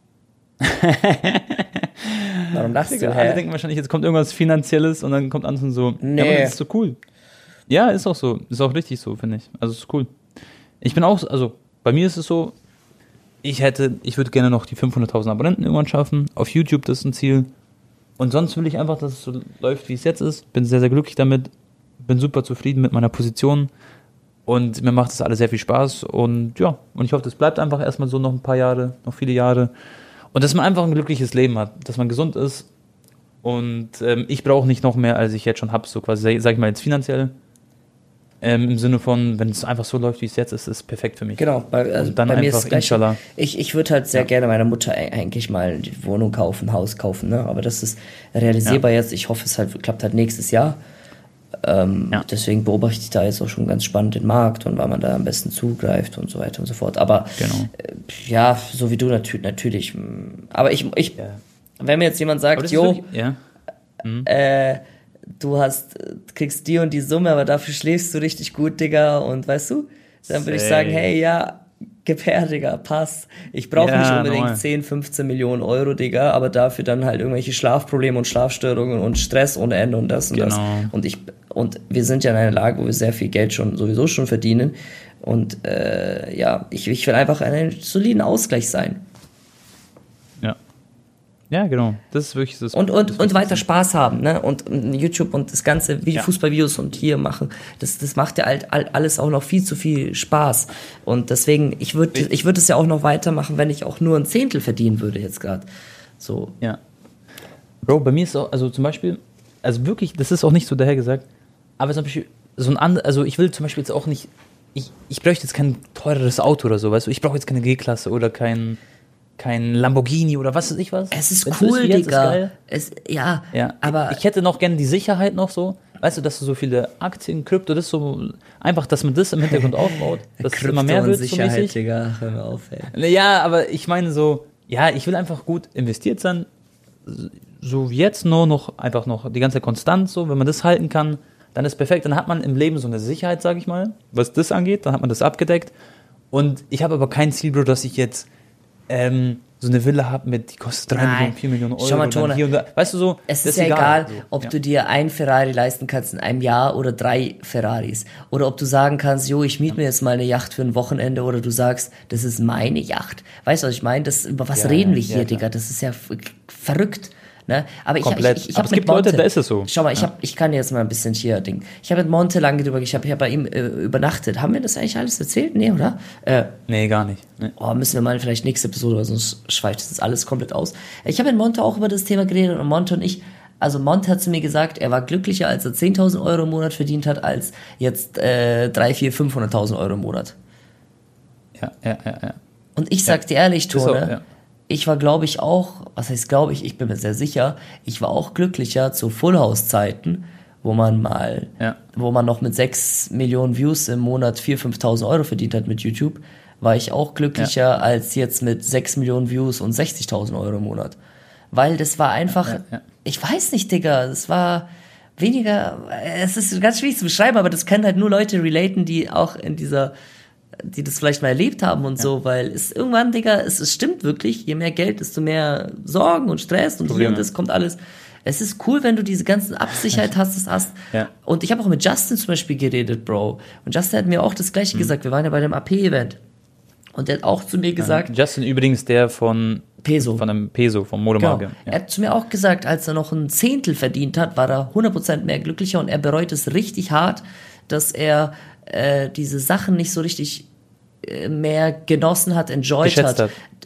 Warum lachst du? Alle denken wahrscheinlich, jetzt kommt irgendwas Finanzielles und dann kommt Anton so, Nee. ja, aber das ist so cool. Ja, ist auch so. Ist auch richtig so, finde ich. Also, ist cool. Ich bin auch, also, bei mir ist es so, ich würde gerne noch die 500.000 Abonnenten irgendwann schaffen. Auf YouTube, das ist ein Ziel. Und sonst will ich einfach, dass es so läuft, wie es jetzt ist. Bin sehr, sehr glücklich damit. Bin super zufrieden mit meiner Position. Und mir macht das alles sehr viel Spaß. Und ja, und ich hoffe, das bleibt einfach erstmal so noch ein paar Jahre, noch viele Jahre. Und dass man einfach ein glückliches Leben hat, dass man gesund ist. Und ich brauche nicht noch mehr, als ich jetzt schon habe, so quasi, sag ich mal jetzt finanziell. Im Sinne von, wenn es einfach so läuft, wie es jetzt ist, ist es perfekt für mich. Genau, Und dann bei mir ist einfach, das Gleiche. inshallah. Ich würde halt sehr Ja. gerne meiner Mutter eigentlich mal die Wohnung kaufen, Haus kaufen, ne? Aber das ist realisierbar jetzt. Ich hoffe, es klappt halt nächstes Jahr. Ja. Deswegen beobachte ich da jetzt auch schon ganz spannend den Markt und wann man da am besten zugreift und so weiter und so fort. Aber Genau. ja, so wie du natürlich. Aber ich Ja. wenn mir jetzt jemand Aber sagt, das ist jo, wirklich- ja. du kriegst die und die Summe, aber dafür schläfst du richtig gut, Digga, und weißt du, dann würde ich sagen, Safe. hey, ja, gib her, Digga, passt. Ich brauche Ja, nicht unbedingt normal. 10, 15 Millionen Euro, Digga, aber dafür dann halt irgendwelche Schlafprobleme und Schlafstörungen und Stress ohne Ende und das und das. Genau. Und wir sind ja in einer Lage, wo wir sehr viel Geld sowieso schon verdienen. Und ja, ich will einfach einen soliden Ausgleich sein. Ja, genau. Das ist wirklich das. Und das weiter Spaß haben, ne? Und YouTube und das ganze Ja. Fußballvideos und hier machen, das macht ja halt alles auch noch viel zu viel Spaß. Und deswegen, ich würde es ja auch noch weitermachen, wenn ich auch nur ein Zehntel verdienen würde jetzt gerade. So. Ja. Bro, bei mir ist auch, also zum Beispiel, also wirklich, das ist auch nicht so dahergesagt, aber zum Beispiel, also ich will zum Beispiel jetzt auch nicht, ich bräuchte jetzt kein teureres Auto oder so, weißt du, ich brauche jetzt keine G-Klasse oder kein Lamborghini oder was weiß ich was. Es ist Wenn's cool, wie jetzt, ist Digga. geil. Ja, Ja, aber ich hätte noch gerne die Sicherheit noch so, weißt du, dass du so viele Aktien, Krypto, das so, einfach, dass man das im Hintergrund aufbaut, dass es immer mehr wird, so Sicherheit, mäßig. Digga, hör mir auf, ey. Ja, aber ich meine so, ja, ich will einfach gut investiert sein, so wie jetzt noch einfach noch die ganze Konstanz, so, wenn man das halten kann, dann ist perfekt, dann hat man im Leben so eine Sicherheit, sag ich mal, was das angeht, dann hat man das abgedeckt und ich habe aber kein Ziel, Bro, dass ich jetzt so eine Villa habe die kostet 3 Nein. Millionen, 4 Millionen Euro. Schau mal, und dann Tone, hier und da. Weißt du so, es das ist ja egal, So, ob ja. du dir ein Ferrari leisten kannst in einem Jahr oder 3 Ferraris. Oder ob du sagen kannst, jo, ich miete mir jetzt mal eine Yacht für ein Wochenende oder du sagst, das ist meine Yacht. Weißt du, was ich meine? Über was Ja, reden wir ja, hier, klar. Digga? Das ist ja verrückt. Ne? Aber Komplett. ich Aber hab es mit gibt Leute, Monte, da ist es so. Schau mal, Ja. ich kann jetzt mal ein bisschen hier Ding. Ich habe mit Monte lange drüber, ich habe bei ihm übernachtet. Haben wir das eigentlich alles erzählt? Nee, oder? Nee, gar nicht. Nee. Oh, müssen wir mal vielleicht nächste Episode, weil sonst schweift das alles komplett aus. Ich habe mit Monte auch über das Thema geredet und Monte und ich, also Monte hat zu mir gesagt, er war glücklicher, als er 10.000 Euro im Monat verdient hat, als jetzt 3, 4, 500.000 Euro im Monat. Ja. Und ich sag dir ehrlich, Ist auch, Tone, ja. ich war, glaube ich, auch, was heißt glaube ich bin mir sehr sicher, ich war auch glücklicher zu Full House Zeiten, wo man noch mit 6 Millionen Views im Monat 4.000, 5.000 Euro verdient hat mit YouTube, war ich auch glücklicher als jetzt mit 6 Millionen Views und 60.000 Euro im Monat. Weil das war einfach, Ja. ich weiß nicht, Digga, das war weniger, es ist ganz schwierig zu beschreiben, aber das können halt nur Leute relaten, die auch die das vielleicht mal erlebt haben und so, weil es irgendwann, Digga, es stimmt wirklich, je mehr Geld, desto mehr Sorgen und Stress und hier Probleme. und das kommt alles. Es ist cool, wenn du diese ganzen Absicherheit hast. Ja. Und ich habe auch mit Justin zum Beispiel geredet, Bro. Und Justin hat mir auch das Gleiche gesagt. Wir waren ja bei dem AP-Event. Und der hat auch zu mir gesagt, Justin übrigens der von Peso. Von einem Peso, vom Genau. Modemarke. Er hat zu mir auch gesagt, als er noch ein Zehntel verdient hat, war er 100% mehr glücklicher und er bereut es richtig hart, dass er diese Sachen nicht so richtig mehr genossen hat, enjoyed Geschätzt hat. hat.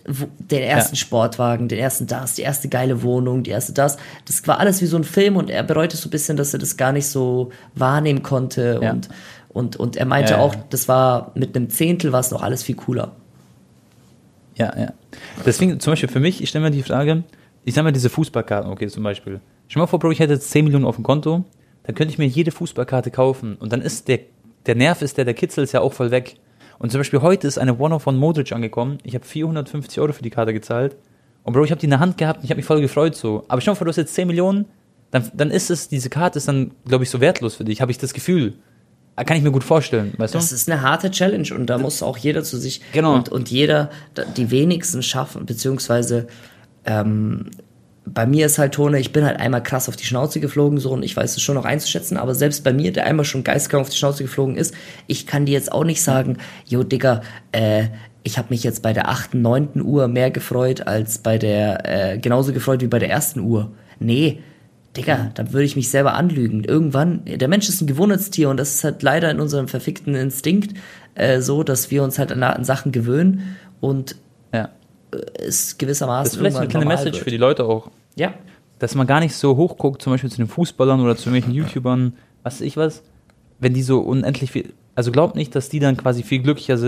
den ersten Sportwagen, den ersten das, die erste geile Wohnung, die erste das. Das war alles wie so ein Film und er bereut es so ein bisschen, dass er das gar nicht so wahrnehmen konnte und er meinte auch, das war mit einem Zehntel war es noch alles viel cooler. Ja. Deswegen, zum Beispiel für mich, ich stelle mir die Frage, ich sag mal diese Fußballkarten, okay, zum Beispiel. Stell mal vor, Bro, ich hätte jetzt 10 Millionen auf dem Konto, dann könnte ich mir jede Fußballkarte kaufen und dann ist der Nerv der Kitzel ist ja auch voll weg. Und zum Beispiel heute ist eine One-Off von Modric angekommen, ich habe 450 € für die Karte gezahlt und Bro, ich habe die in der Hand gehabt und ich habe mich voll gefreut so. Aber stell mal vor, du hast jetzt 10 Millionen, dann ist es, diese Karte ist dann, glaube ich, so wertlos für dich, habe ich das Gefühl. Kann ich mir gut vorstellen, weißt du? Das ist eine harte Challenge und da muss auch jeder zu sich genau. und jeder, die wenigsten schaffen, beziehungsweise bei mir ist halt Tone, ich bin halt einmal krass auf die Schnauze geflogen so und ich weiß es schon noch einzuschätzen, aber selbst bei mir, der einmal schon geistkrank auf die Schnauze geflogen ist, ich kann dir jetzt auch nicht sagen, jo Digga, ich habe mich jetzt bei der 8., 9. Uhr mehr gefreut als bei der, genauso gefreut wie bei der 1. Uhr. Nee, Digga, dann würde ich mich selber anlügen. Irgendwann, der Mensch ist ein Gewohnheitstier und das ist halt leider in unserem verfickten Instinkt so, dass wir uns halt an Sachen gewöhnen und ist gewissermaßen das ist vielleicht eine kleine Message wird. Für die Leute auch. Ja. Dass man gar nicht so hochguckt, zum Beispiel zu den Fußballern oder zu irgendwelchen YouTubern, was weiß ich was, wenn die so unendlich viel, also glaubt nicht, dass die dann quasi viel glücklicher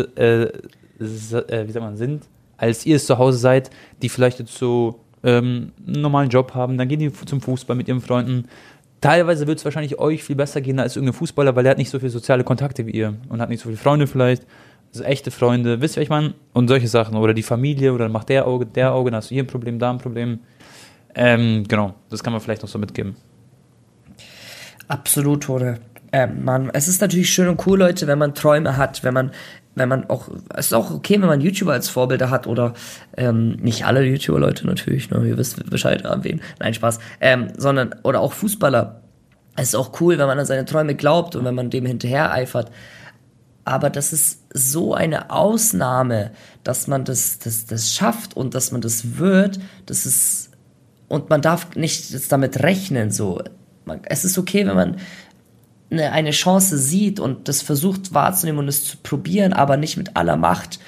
sind, als ihr es zu Hause seid, die vielleicht jetzt so einen normalen Job haben, dann gehen die zum Fußball mit ihren Freunden. Teilweise wird es wahrscheinlich euch viel besser gehen als irgendein Fußballer, weil der hat nicht so viele soziale Kontakte wie ihr und hat nicht so viele Freunde vielleicht. Also echte Freunde, wisst ihr, was ich meine? Und solche Sachen. Oder die Familie, oder dann macht der Auge, dann hast du hier ein Problem, da ein Problem. Genau, das kann man vielleicht noch so mitgeben. Absolut, Tone. Es ist natürlich schön und cool, Leute, wenn man Träume hat, wenn man auch, es ist auch okay, wenn man YouTuber als Vorbilder hat oder nicht alle YouTuber, Leute, natürlich, ne, ihr wisst Bescheid, an wen. Nein, Spaß. Sondern, oder auch Fußballer. Es ist auch cool, wenn man an seine Träume glaubt und wenn man dem hinterher eifert. Aber das ist so eine Ausnahme, dass man das schafft und dass man das wird, das ist, und man darf nicht jetzt damit rechnen, so. Es ist okay, wenn man eine Chance sieht und das versucht wahrzunehmen und es zu probieren, aber nicht mit aller Macht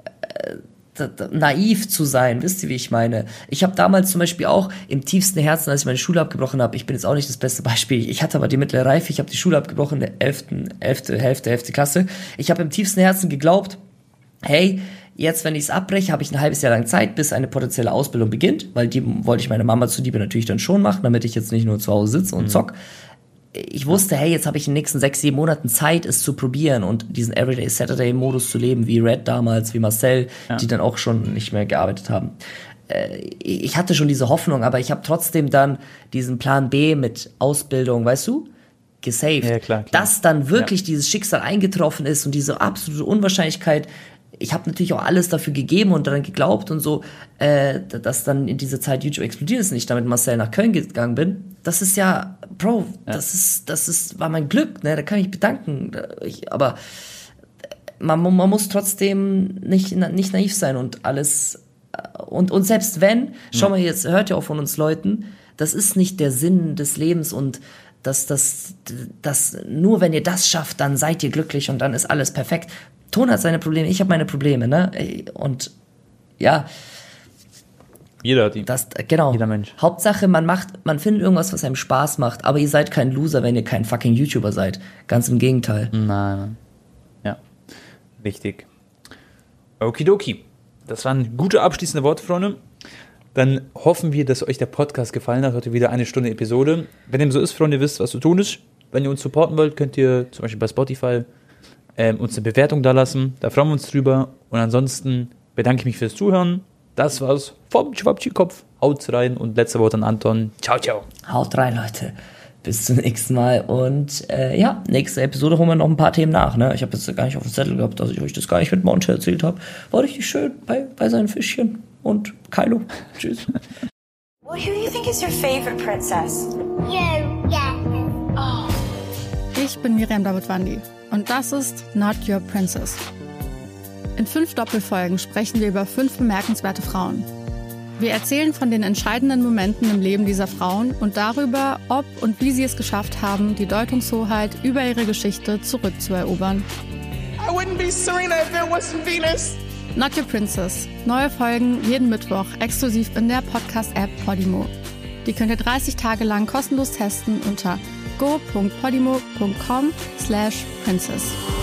naiv zu sein, wisst ihr, wie ich meine? Ich habe damals zum Beispiel auch im tiefsten Herzen, als ich meine Schule abgebrochen habe, ich bin jetzt auch nicht das beste Beispiel, ich hatte aber die mittlere Reife, ich habe die Schule abgebrochen in der 11. Klasse. Ich habe im tiefsten Herzen geglaubt, hey, jetzt, wenn ich es abbreche, habe ich ein halbes Jahr lang Zeit, bis eine potenzielle Ausbildung beginnt, weil die wollte ich meiner Mama zuliebe natürlich dann schon machen, damit ich jetzt nicht nur zu Hause sitze und zock. Ich wusste, hey, jetzt habe ich in den nächsten 6-7 Monaten Zeit, es zu probieren und diesen Everyday Saturday-Modus zu leben, wie Red damals, wie Marcel, die dann auch schon nicht mehr gearbeitet haben. Ich hatte schon diese Hoffnung, aber ich habe trotzdem dann diesen Plan B mit Ausbildung, weißt du, gesaved. Ja, klar. Dass dann wirklich dieses Schicksal eingetroffen ist und diese absolute Unwahrscheinlichkeit, ich habe natürlich auch alles dafür gegeben und daran geglaubt und so, dass dann in dieser Zeit YouTube explodiert ist und ich damit Marcel nach Köln gegangen bin. Das ist ja, Bro, das war mein Glück, ne? Da kann ich mich bedanken. Aber man muss trotzdem nicht naiv sein und alles. Und selbst wenn, schau mal, jetzt hört ihr auch von uns Leuten, das ist nicht der Sinn des Lebens und das nur wenn ihr das schafft, dann seid ihr glücklich und dann ist alles perfekt. Ton hat seine Probleme, ich habe meine Probleme, ne? Und ja. Jeder hat die. Genau. Jeder Mensch. Hauptsache, man findet irgendwas, was einem Spaß macht, aber ihr seid kein Loser, wenn ihr kein fucking YouTuber seid. Ganz im Gegenteil. Nein. Ja. Richtig. Okidoki. Das waren gute abschließende Worte, Freunde. Dann hoffen wir, dass euch der Podcast gefallen hat. Heute wieder 1 Stunde Episode. Wenn dem so ist, Freunde, ihr wisst, was zu tun ist. Wenn ihr uns supporten wollt, könnt ihr zum Beispiel bei Spotify uns eine Bewertung da lassen. Da freuen wir uns drüber. Und ansonsten bedanke ich mich fürs Zuhören. Das war's vom Schwabschi-Kopf. Haut rein und letzte Wort an Anton. Ciao, ciao. Haut rein, Leute. Bis zum nächsten Mal. Und nächste Episode holen wir noch ein paar Themen nach. Ne? Ich habe jetzt gar nicht auf dem Zettel gehabt, dass ich euch das gar nicht mit Monte erzählt habe. War richtig schön bei seinen Fischchen. Und Kylo. Tschüss. Well, who do you think is your favorite princess? You, yeah. Oh. Ich bin Miriam Davidwandi und das ist Not Your Princess. In 5 Doppelfolgen sprechen wir über 5 bemerkenswerte Frauen. Wir erzählen von den entscheidenden Momenten im Leben dieser Frauen und darüber, ob und wie sie es geschafft haben, die Deutungshoheit über ihre Geschichte zurückzuerobern. I wouldn't be Serena if there wasn't Venus. Not Your Princess. Neue Folgen jeden Mittwoch exklusiv in der Podcast-App Podimo. Die könnt ihr 30 Tage lang kostenlos testen unter go.podimo.com/princess.